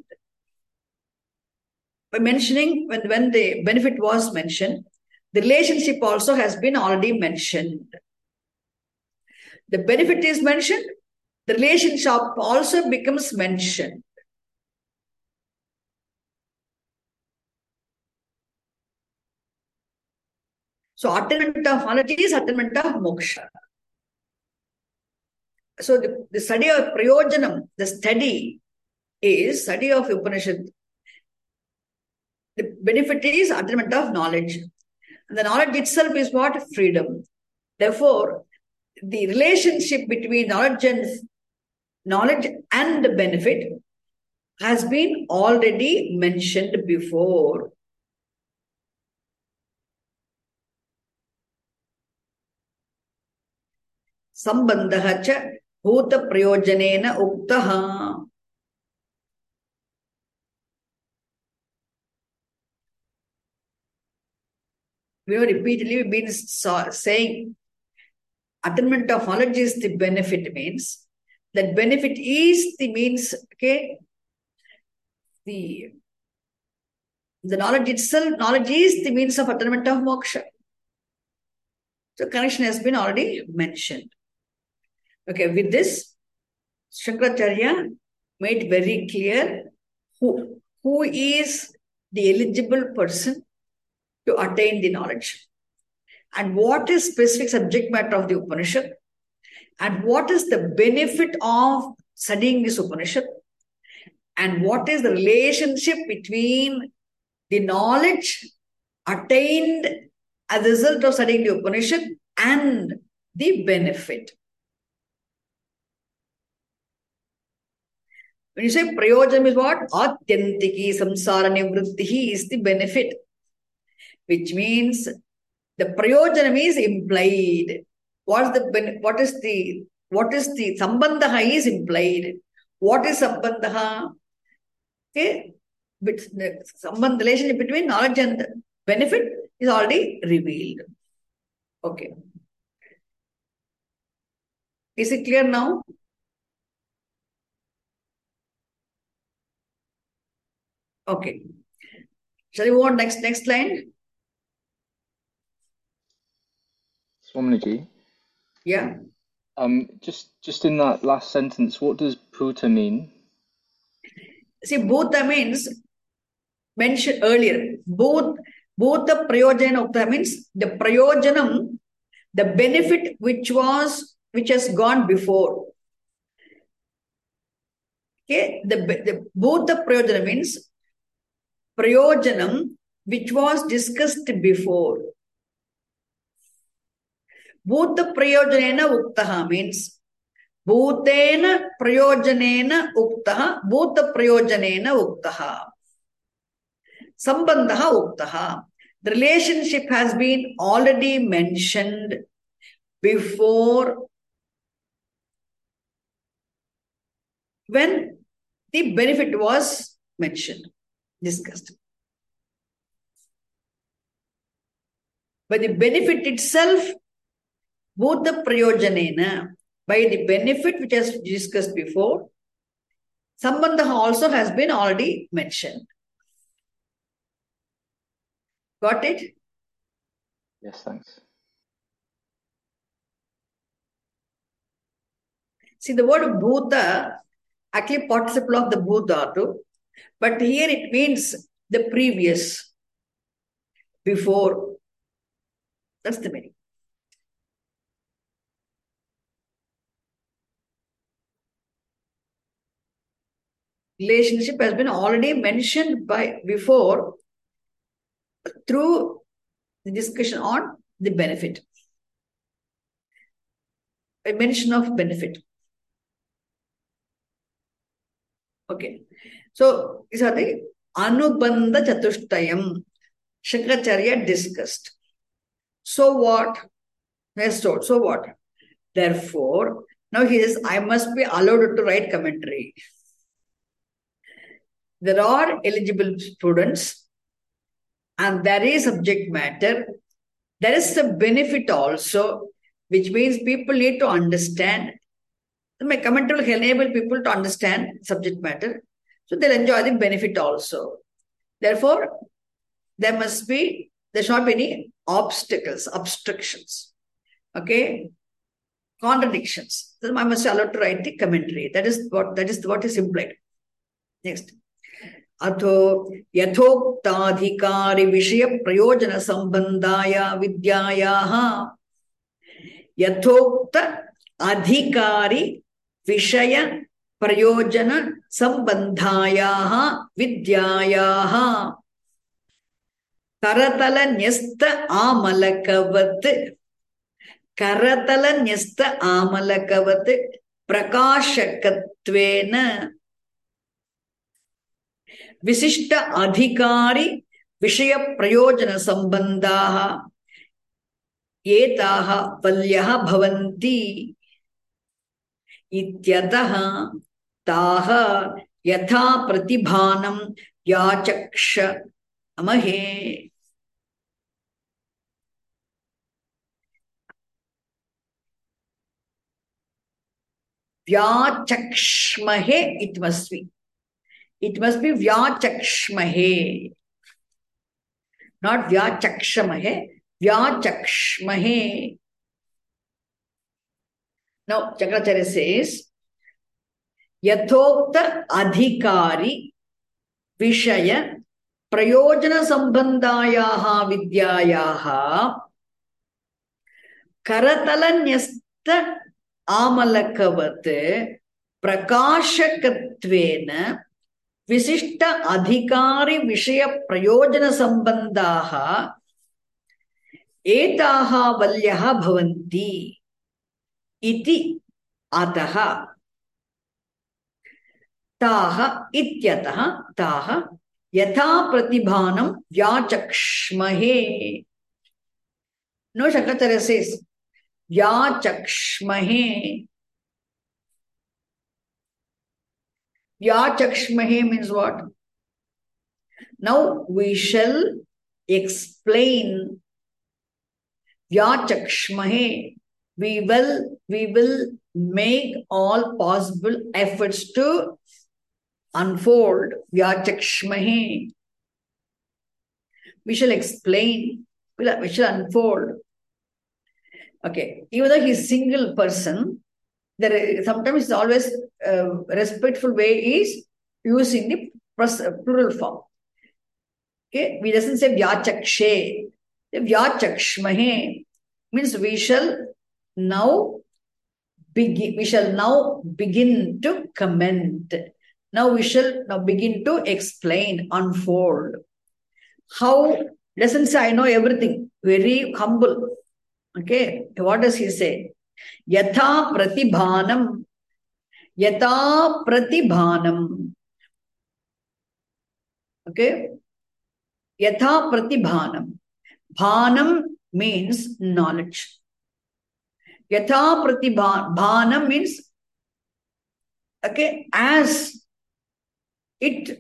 By mentioning, when the benefit was mentioned, the relationship also has been already mentioned. The benefit is mentioned, the relationship also becomes mentioned. So attainment of knowledge is attainment of moksha. So the study of prayojanam, the study of Upanishad. The benefit is attainment of knowledge. And the knowledge itself is what? Freedom. Therefore, the relationship between knowledge and the benefit has been already mentioned before. Sambandha cha bhuta prayojanena uktaha. We have repeatedly been saying attainment of knowledge is the benefit, means that benefit is the means, okay? The knowledge itself, knowledge is the means of attainment of moksha. So connection has been already mentioned. Okay, with this, Shankaracharya made very clear who is the eligible person to attain the knowledge, and what is specific subject matter of the Upanishad, and what is the benefit of studying this Upanishad, and what is the relationship between the knowledge attained as a result of studying the Upanishad and the benefit. When you say prayojanam is what? Atyantiki samsara nivrittihi is the benefit, which means the prayojanam is implied. What is the sambandha is implied. What is sambandha? Okay, the relationship between knowledge and benefit is already revealed. Okay. Is it clear now? Okay. Shall we move on next line? Swamiji. Yeah. Just in that last sentence, what does bhuta mean? See, bhuta means mentioned earlier. Bhuta prayojana ukta means the prayojanam, the benefit which has gone before. Okay, the bhuta prayojana means prayojanam which was discussed before. Bhuta prayojanena uktaha means Bhutena prayojanena uktaha, Bhuta prayojanena uktaha. Sambandha uktaha. The relationship has been already mentioned before when the benefit was mentioned, discussed. By the benefit itself, Bhuta prayojanena, by the benefit which has discussed before, Sambandha also has been already mentioned. Got it? Yes, thanks. See, the word Bhuta, actually participle of the Bhutatu, but here it means the previous, before. That's the meaning. Relationship has been already mentioned by before through the discussion on the benefit. A mention of benefit. Okay. So these are the Anubandha Chatushtayam Shankaracharya discussed. So what? Let's start. So what? Therefore, now he says, I must be allowed to write commentary. There are eligible students and there is subject matter. There is a benefit also, which means people need to understand. My commentary will enable people to understand subject matter. So they'll enjoy the benefit also. Therefore, there should not be any obstacles, obstructions. Okay? Contradictions. So I must be allowed to write the commentary. That is what is implied. Next. Atho yathoktaadhikari vishaya prayojana sambandhaya vidyayaha yathokta adhikari vishaya prayojana sambandhayaha vidyayaha karatala nyasta amalakavat prakashakatvena Visishta adhikari vishaya prayojana sambandhaha etaha valyaha bhavanti ityataha taha yatha pratibhanam yachaksha amahe. Vyachakshmahe it must be. It must be Vyachakshmahe. Not Vyachakshamahe. Vyachakshmahe. Now, Shankaracharya says, Yathokta adhikari vishaya prayojana sambandhayaha vidyayaha karatalanyasta amalakavat prakashakatvena Visishta adhikari vishaya prayojana sambandhaha etaha valyaha bhavanti iti ataha taha ityataha taha yatha pratibhanam vyachakshmahe. No, Shankaracharya says vyachakshmahe. Vyachakshmahe means what? Now we shall explain Vyachakshmahe. We will make all possible efforts to unfold Vyachakshmahe. We shall explain, we shall unfold. Okay, even though he is single person, sometimes always respectful way is using the plural form. Okay, we doesn't say Vyachakshe. Vyachakshmahe means we shall now begin to comment. Now we shall begin to explain, unfold. How? Doesn't say I know everything. Very humble. Okay, what does he say? Yatha pratibhanam. Yatha pratibhanam. Okay, yatha pratibhanam. Bhanam means knowledge. Yatha pratibhanam means, okay, as it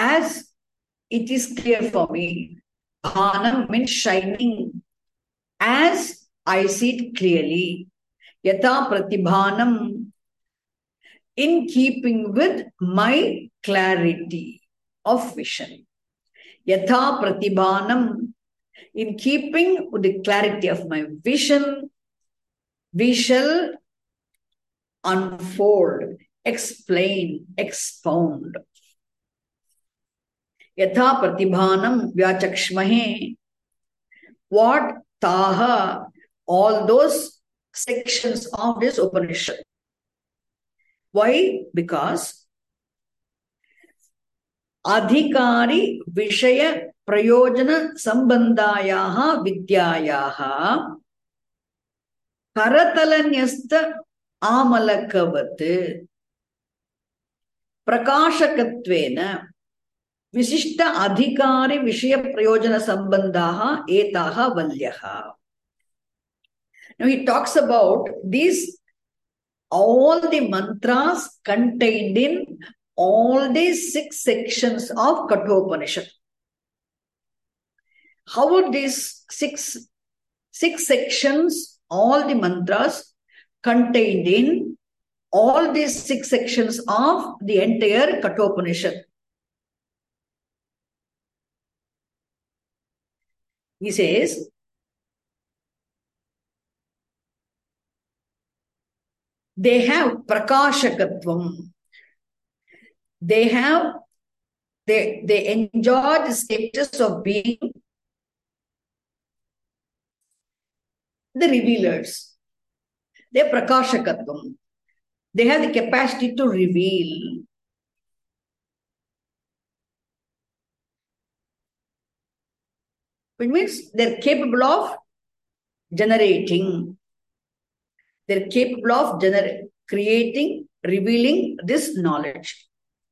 is clear for me. Bhanam means shining. As I see it clearly. Yatha pratibhanam, in keeping with my clarity of vision. Yatha pratibhanam, in keeping with the clarity of my vision, we shall unfold, explain, expound. Yatha pratibhanam vyachakshmahe, what taha, all those sections of this Upanishad. Why? Because adhikari vishaya prayojana sambandhayaha vidyayaha karatalanyasta amalakavat prakashakatvena visishta adhikari vishaya prayojana sambandhaha etaha valyaha. Now he talks about these, all the mantras contained in all these 6 sections of Kathopanishad. How would these six sections, all the mantras contained in all these 6 sections of the entire Kathopanishad? He says, they have prakashakatvam. They enjoy the status of being the revealers. They are prakashakatvam. They have the capacity to reveal. Which means they're capable of generating. They're capable of creating, revealing this knowledge.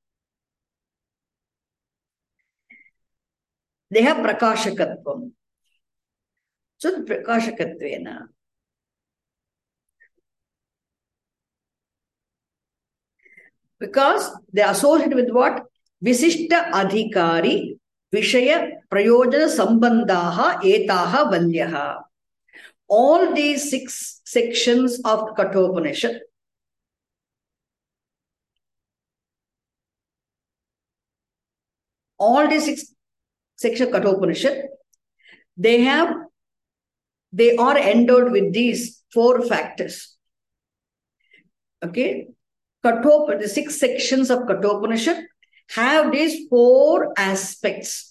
They have prakashakatvam. So the prakashakatvena, because they are associated with what? Visishta adhikari vishaya prayojana sambandhaha etaha valyaha. All these 6 sections of Kathopanishad, all these 6 sections of Kathopanishad, they are endowed with these 4 factors. Okay, the 6 sections of Kathopanishad have these 4 aspects.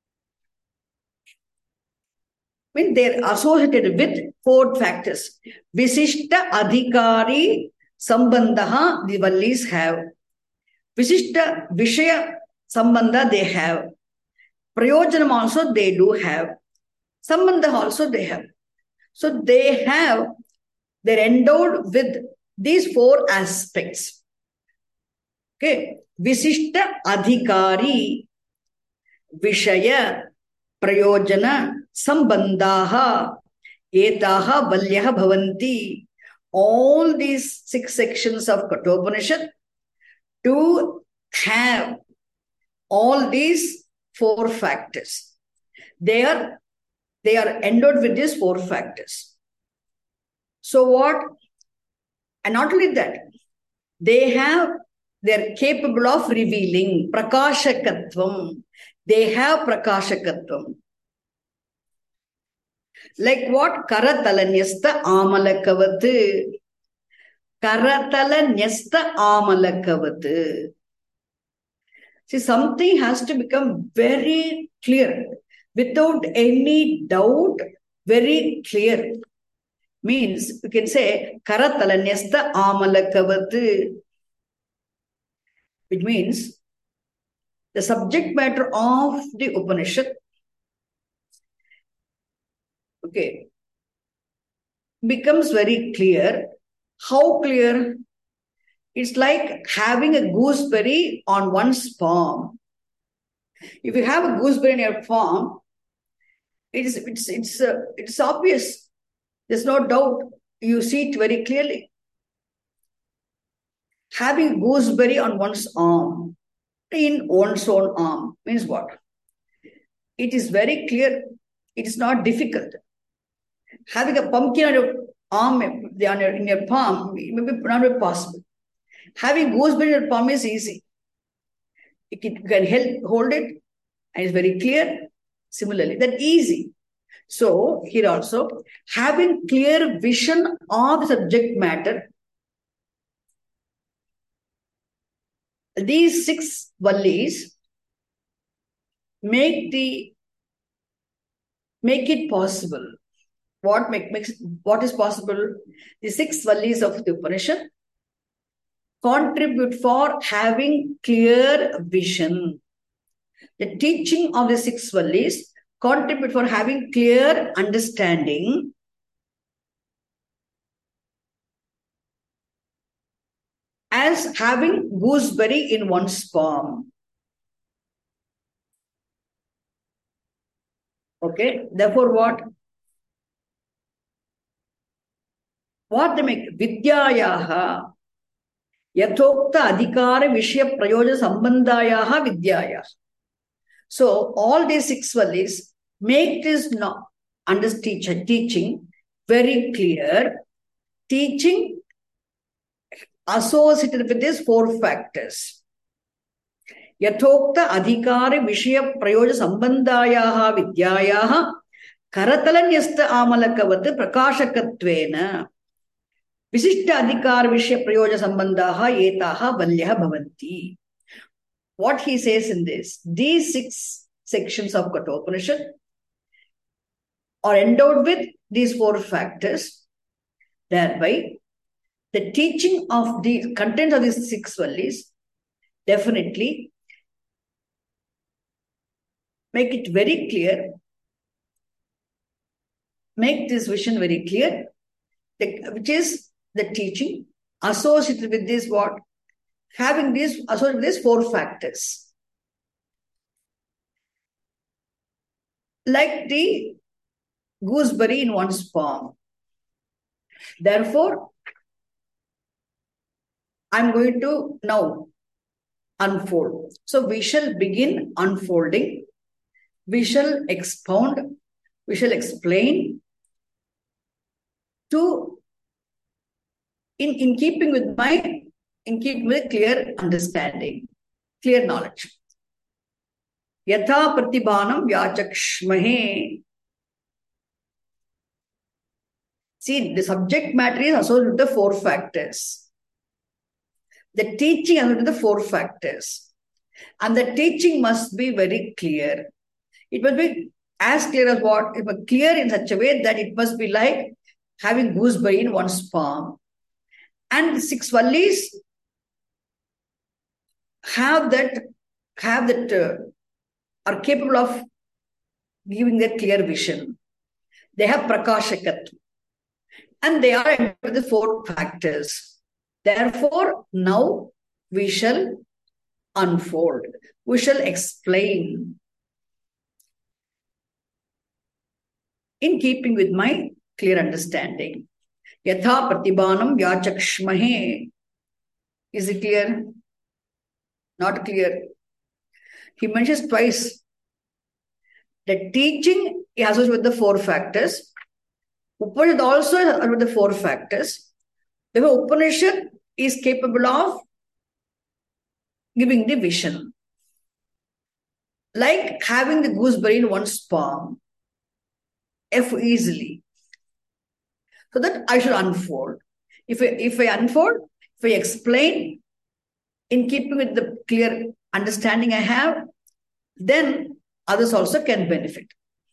When they're associated with 4 factors. Visishta adhikari sambandhaha, the Vallis have. Visishta vishaya sambandha they have. Prayojanam also they do have. Sambandha also they have. So they're endowed with these 4 aspects. Okay. Visishta adhikari vishaya prayojana sambandhaha etaha valyaha bhavanti. All these 6 sections of Kathopanishad to have all these 4 factors. They are endowed with these 4 factors. So what? And not only that, they're capable of revealing prakashakatvam. They have prakashakatvam. Like what? Karatalanyasta amalakavat. Karatalanyasta amalakavat. See, something has to become very clear, without any doubt, very clear. Means, you can say, Karatalanyasta amalakavat, which means the subject matter of the Upanishad. Okay. becomes very clear. How clear? It's like having a gooseberry on one's palm. If you have a gooseberry in your palm, it's obvious. There's no doubt. You see it very clearly. Having gooseberry on one's arm, in one's own arm, means what? It is very clear. It is not difficult. Having a pumpkin on your arm, in your palm, may be not possible. Having gooseberry in your palm is easy. You can hold it, and it's very clear. Similarly, that easy. So here also, having clear vision of the subject matter, these 6 vallis make it possible. What is possible? The 6 vallis of the Upanishad contribute for having clear vision. The teaching of the 6 vallis contribute for having clear understanding as having gooseberry in one's palm. Okay, therefore what? What they make? Vidyayaha yathokta adhikara vishya prayoja sambandhayaha vidyayaha. So all these 6 vallis make this teaching very clear. Teaching associated with these 4 factors. Yathokta adhikara vishya prayoja sambandhayaha vidyayaha karatalanyasta amalakavat prakashakatvena visishta adhikara vishya prayoja sambandhaha etaha valyaha bhavanti. What he says in this, these 6 sections of Kathopanishad are endowed with these 4 factors. Thereby, the teaching of the content of these 6 vallis definitely make it very clear, make this vision very clear, which is the teaching associated with this what? Having this associated with these 4 factors. Like the gooseberry in one's palm. Therefore, I'm going to now unfold. So we shall begin unfolding. We shall expound. We shall explain in keeping with clear understanding, clear knowledge. Yatha pratibhanam vyachakshmahe. See, the subject matter is associated with the 4 factors. The teaching is associated with the 4 factors. And the teaching must be very clear. It must be as clear as what? It must be clear in such a way that it must be like having gooseberry in one's palm. And the 6 vallis are capable of giving that clear vision. They have prakashakatva. And they are with the 4 factors. Therefore, now we shall unfold. We shall explain in keeping with my clear understanding. Yatha pratibhanam vyachakshmahe. Is it clear? Not clear. He mentions twice. The teaching is associated with the 4 factors. Upanishad also is with the 4 factors. Therefore, Upanishad is capable of giving the vision. Like having the gooseberry in one's palm. Easily. So that I should unfold. If I unfold, if I explain in keeping with the clear understanding I have, then others also can benefit.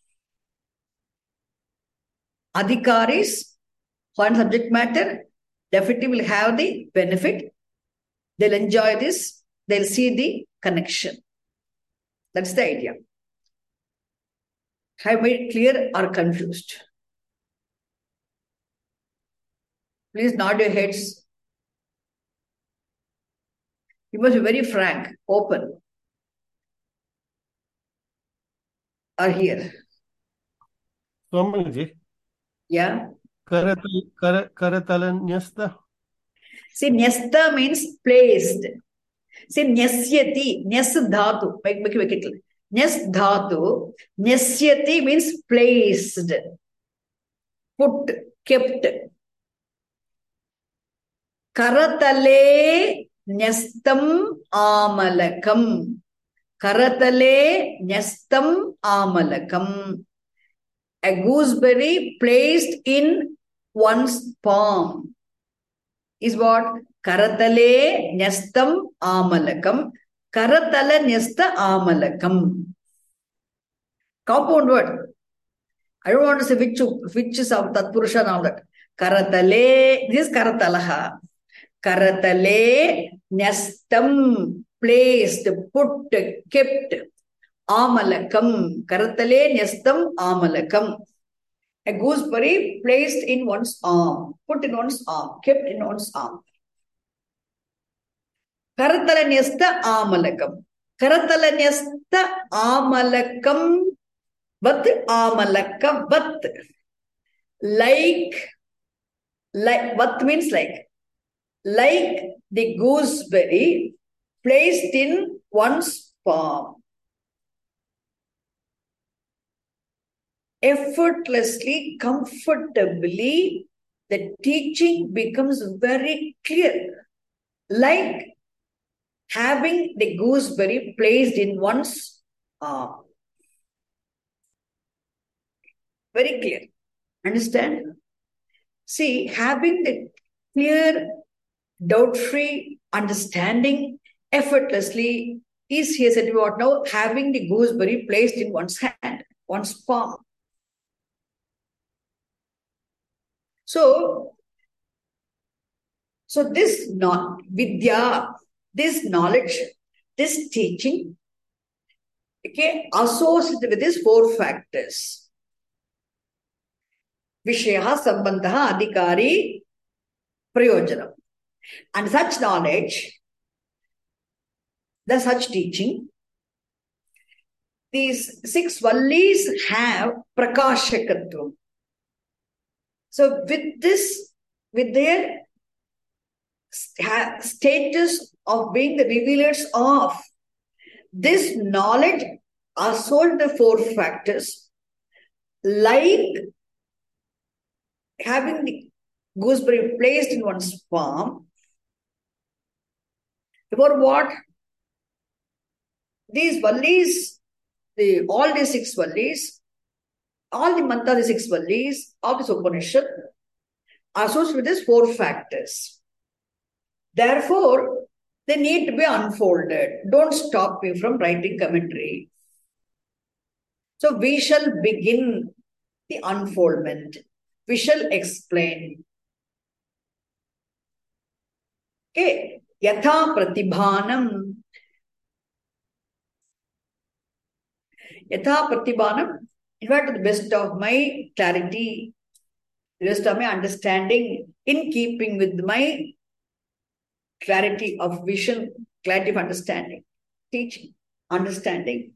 Adhikaris, one subject matter, definitely will have the benefit. They'll enjoy this. They'll see the connection. That's the idea. Have I made it clear or confused? Please nod your heads. You must be very frank, open. Or here. Swamiji. Yeah. Karatalanyasta. See, nyasta means placed. See, nyasyati, nyas dhatu. Make it. Nyas dhatu. Nyasyati means placed. Put, kept. Karatale nyastam amalakam. Karatale nyastam amalakam. A gooseberry placed in one's palm is what? Karatale nyastam amalakam. Karatala nyasta amalakam. Compound word. I don't want to say which is of Tatpurusha and all that. Karatale, this is Karatalaha. Karatale nyastam, placed, put, kept. Amalakam. Karatale nyastam amalakam. A gooseberry placed in one's arm, put in one's arm, kept in one's arm. Karatala nyasta amalakam. Karatala nyasta amalakam. Vat amalakam. Vat. Like, what means like? Like the gooseberry placed in one's palm. Effortlessly, comfortably, the teaching becomes very clear. Like having the gooseberry placed in one's arm. Very clear. Understand? See, having the clear, doubt-free understanding effortlessly is here said what now? Having the gooseberry placed in one's hand, one's palm. So this vidya, this knowledge, this teaching, okay, associated with these four factors. Vishaya, Sambandha, Adhikari, Prayojanam. And such knowledge, such teaching, these 6 vallis have prakashakatvam. So with their status of being the revealers of this knowledge are sold the 4 factors, like having the gooseberry placed in one's palm. For what? These vallis, all the 6 vallis, all the mantras, the 6 vallis of this Upanishad are associated with these 4 factors. Therefore, they need to be unfolded. Don't stop me from writing commentary. So we shall begin the unfoldment. We shall explain. Okay. Yatha pratibhanam. Yatha pratibhanam. In fact, to the best of my clarity, the best of my understanding, in keeping with my clarity of vision, clarity of understanding, teaching, understanding.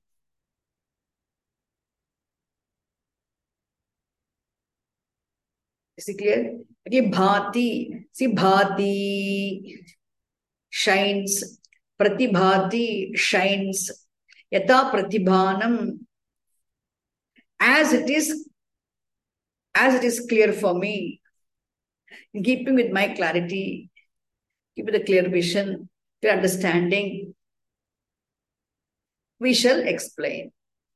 Is it clear? Okay, bhati. See, bhati shines. Pratibhati shines. Yata pratibhanam. As it is clear for me, in keeping with my clarity, keep with a clear vision, clear understanding, we shall explain.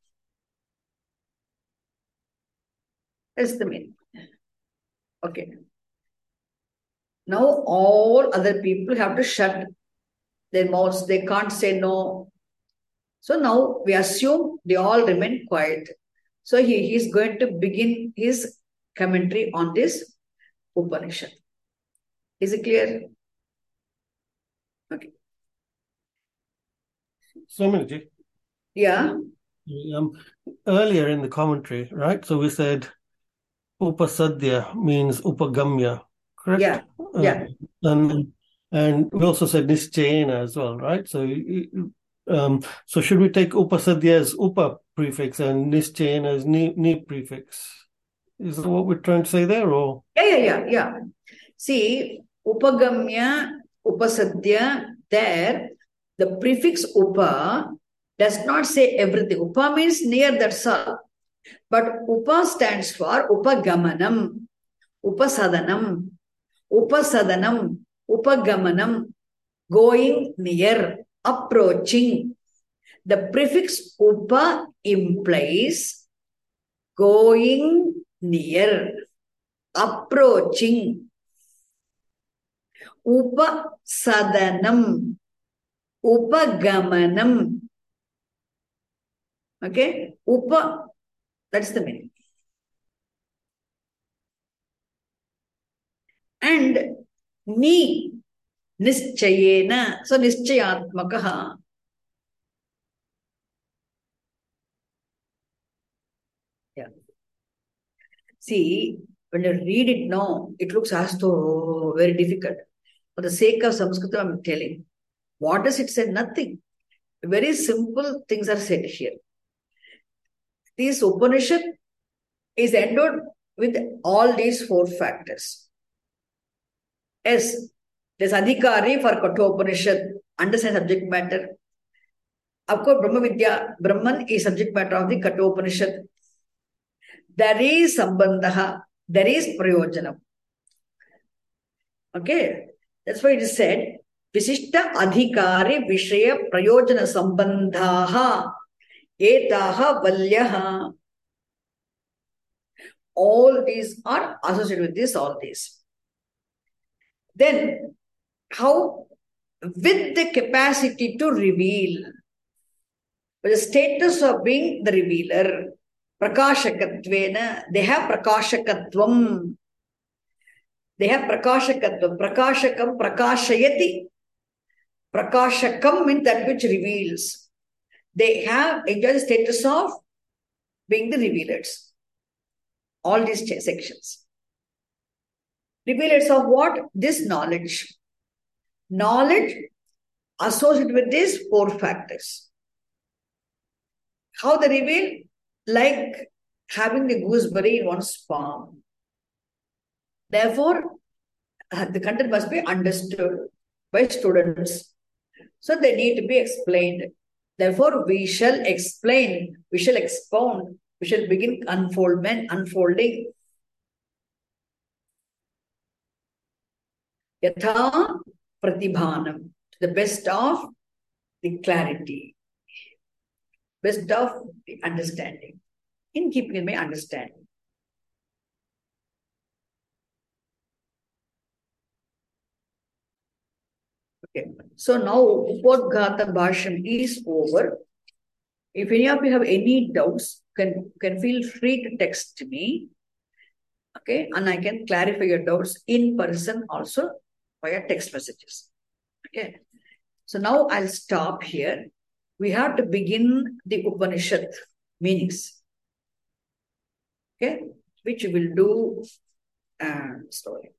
That's the meaning. Okay. Now all other people have to shut their mouths. They can't say no. So now we assume they all remain quiet. So he is going to begin his commentary on this Upanishad. Is it clear? Okay. Swamiji. Yeah. Earlier in the commentary, right? So we said Upasadya means Upagamya, correct? Yeah, yeah. And we also said nischayena as well, right? So should we take upasadhya as upa prefix and nischayena as ni prefix? Is that what we're trying to say there, or? Yeah. See, upagamya, upasadhya, there, the prefix upa does not say everything. Upa means near, that's all. But upa stands for upagamanam, upasadanam, upagamanam, going near, approaching. The prefix upa implies going near, approaching. Upasadanam, upagamanam. Okay? Upa, that's the meaning. And ni, nischayena. So nischayatmakaha. Yeah. See, when you read it now, it looks as though very difficult. For the sake of Sanskrit, I'm telling. What does it say? Nothing. Very simple things are said here. This Upanishad is endowed with all these four factors. Yes, there's Adhikari for Kathopanishad, understand subject matter. Of course, Brahma Vidya, Brahman is subject matter of the Kathopanishad. There is Sambandha, there is Prayojanam. Okay, that's why it is said, Visishta Adhikari Vishaya Prayojana Sambandhaha Etaha Valyaha. All these are associated with this, all these. Then, how? With the capacity to reveal, with the status of being the revealer, prakashakatvena, they have prakashakatvam. They have prakashakatvam. Prakashakam, prakashayati. Prakashakam means that which reveals. They have enjoyed the status of being the revealers. All these sections. Revealers of what? This knowledge. Knowledge associated with these four factors. How they reveal? Like having the gooseberry in one's palm. Therefore, the content must be understood by students. So they need to be explained. Therefore, we shall explain, we shall expound, we shall begin unfolding. Yatha pratibhanam, to the best of the clarity, best of the understanding, in keeping in my understanding. Okay, so now Upodghata Bhashyam is over. If any of you have any doubts, can feel free to text me. Okay, and I can clarify your doubts in person also via text messages. Okay, so now I'll stop here. We have to begin the Upanishad meanings. Okay, which we will do slowly.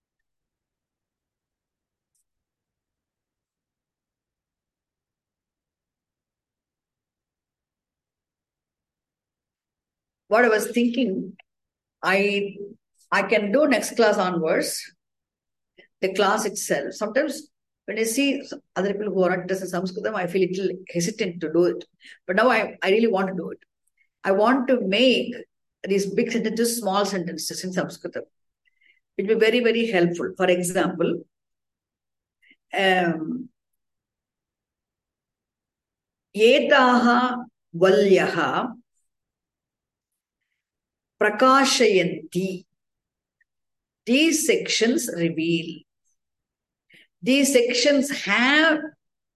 What I was thinking, I can do next class onwards, the class itself. Sometimes when I see other people who are not interested in Sanskritam, I feel a little hesitant to do it. But now I really want to do it. I want to make these big sentences small sentences in Sanskritam. It will be very, very helpful. For example, Etaha Valyaha Prakashayanti. These sections reveal. These sections are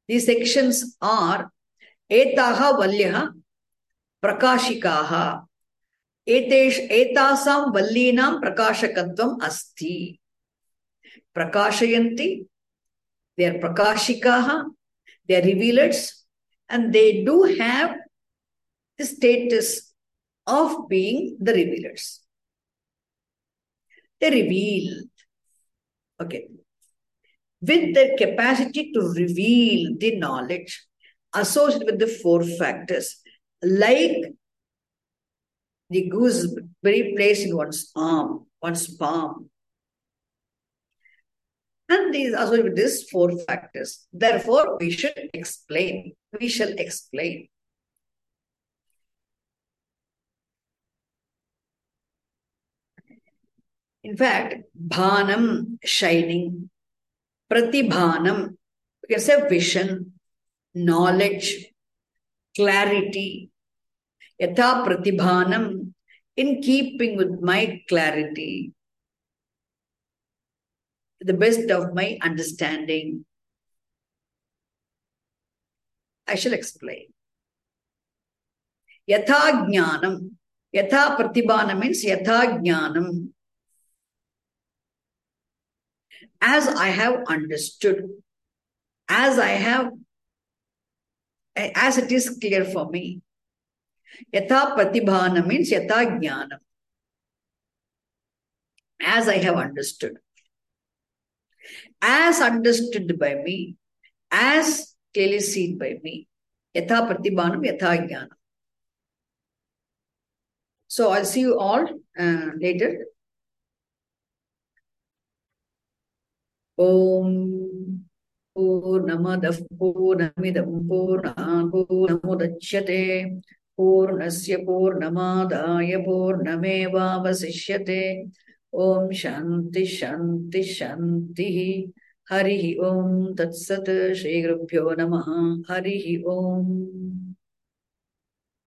Etaha Valyaha Prakashikaha. Etasam Vallinam Prakashakatvam Asti. Prakashayanti, they are Prakashikaha, they are revealers, and they do have the status of being the revealers. They reveal. Okay. With the capacity to reveal the knowledge associated with the four factors, like the gooseberry placed in one's arm, one's palm. And these associated with these four factors. Therefore, we should explain. We shall explain. In fact, bhanam, shining, pratibhanam, we can say vision, knowledge, clarity. Yatha pratibhanam, in keeping with my clarity, to the best of my understanding. I shall explain. Yatha jnanam, yatha pratibhanam means yatha jnanam. As I have understood, as it is clear for me. Yatha pratibhana means yatha jnanam. As I have understood. As understood by me, as clearly seen by me. Yatha pratibhanam, yatha jnanam. So I'll see you all later. Om Purnamadah Purnamidam Purnam Purnamudachyate Purnasya Purnamadaya Purnameva Vasishyate Om Shanti Shanti Shanti Harihi Om Tat Sat Shri Gurubhyo Namaha Harihi Om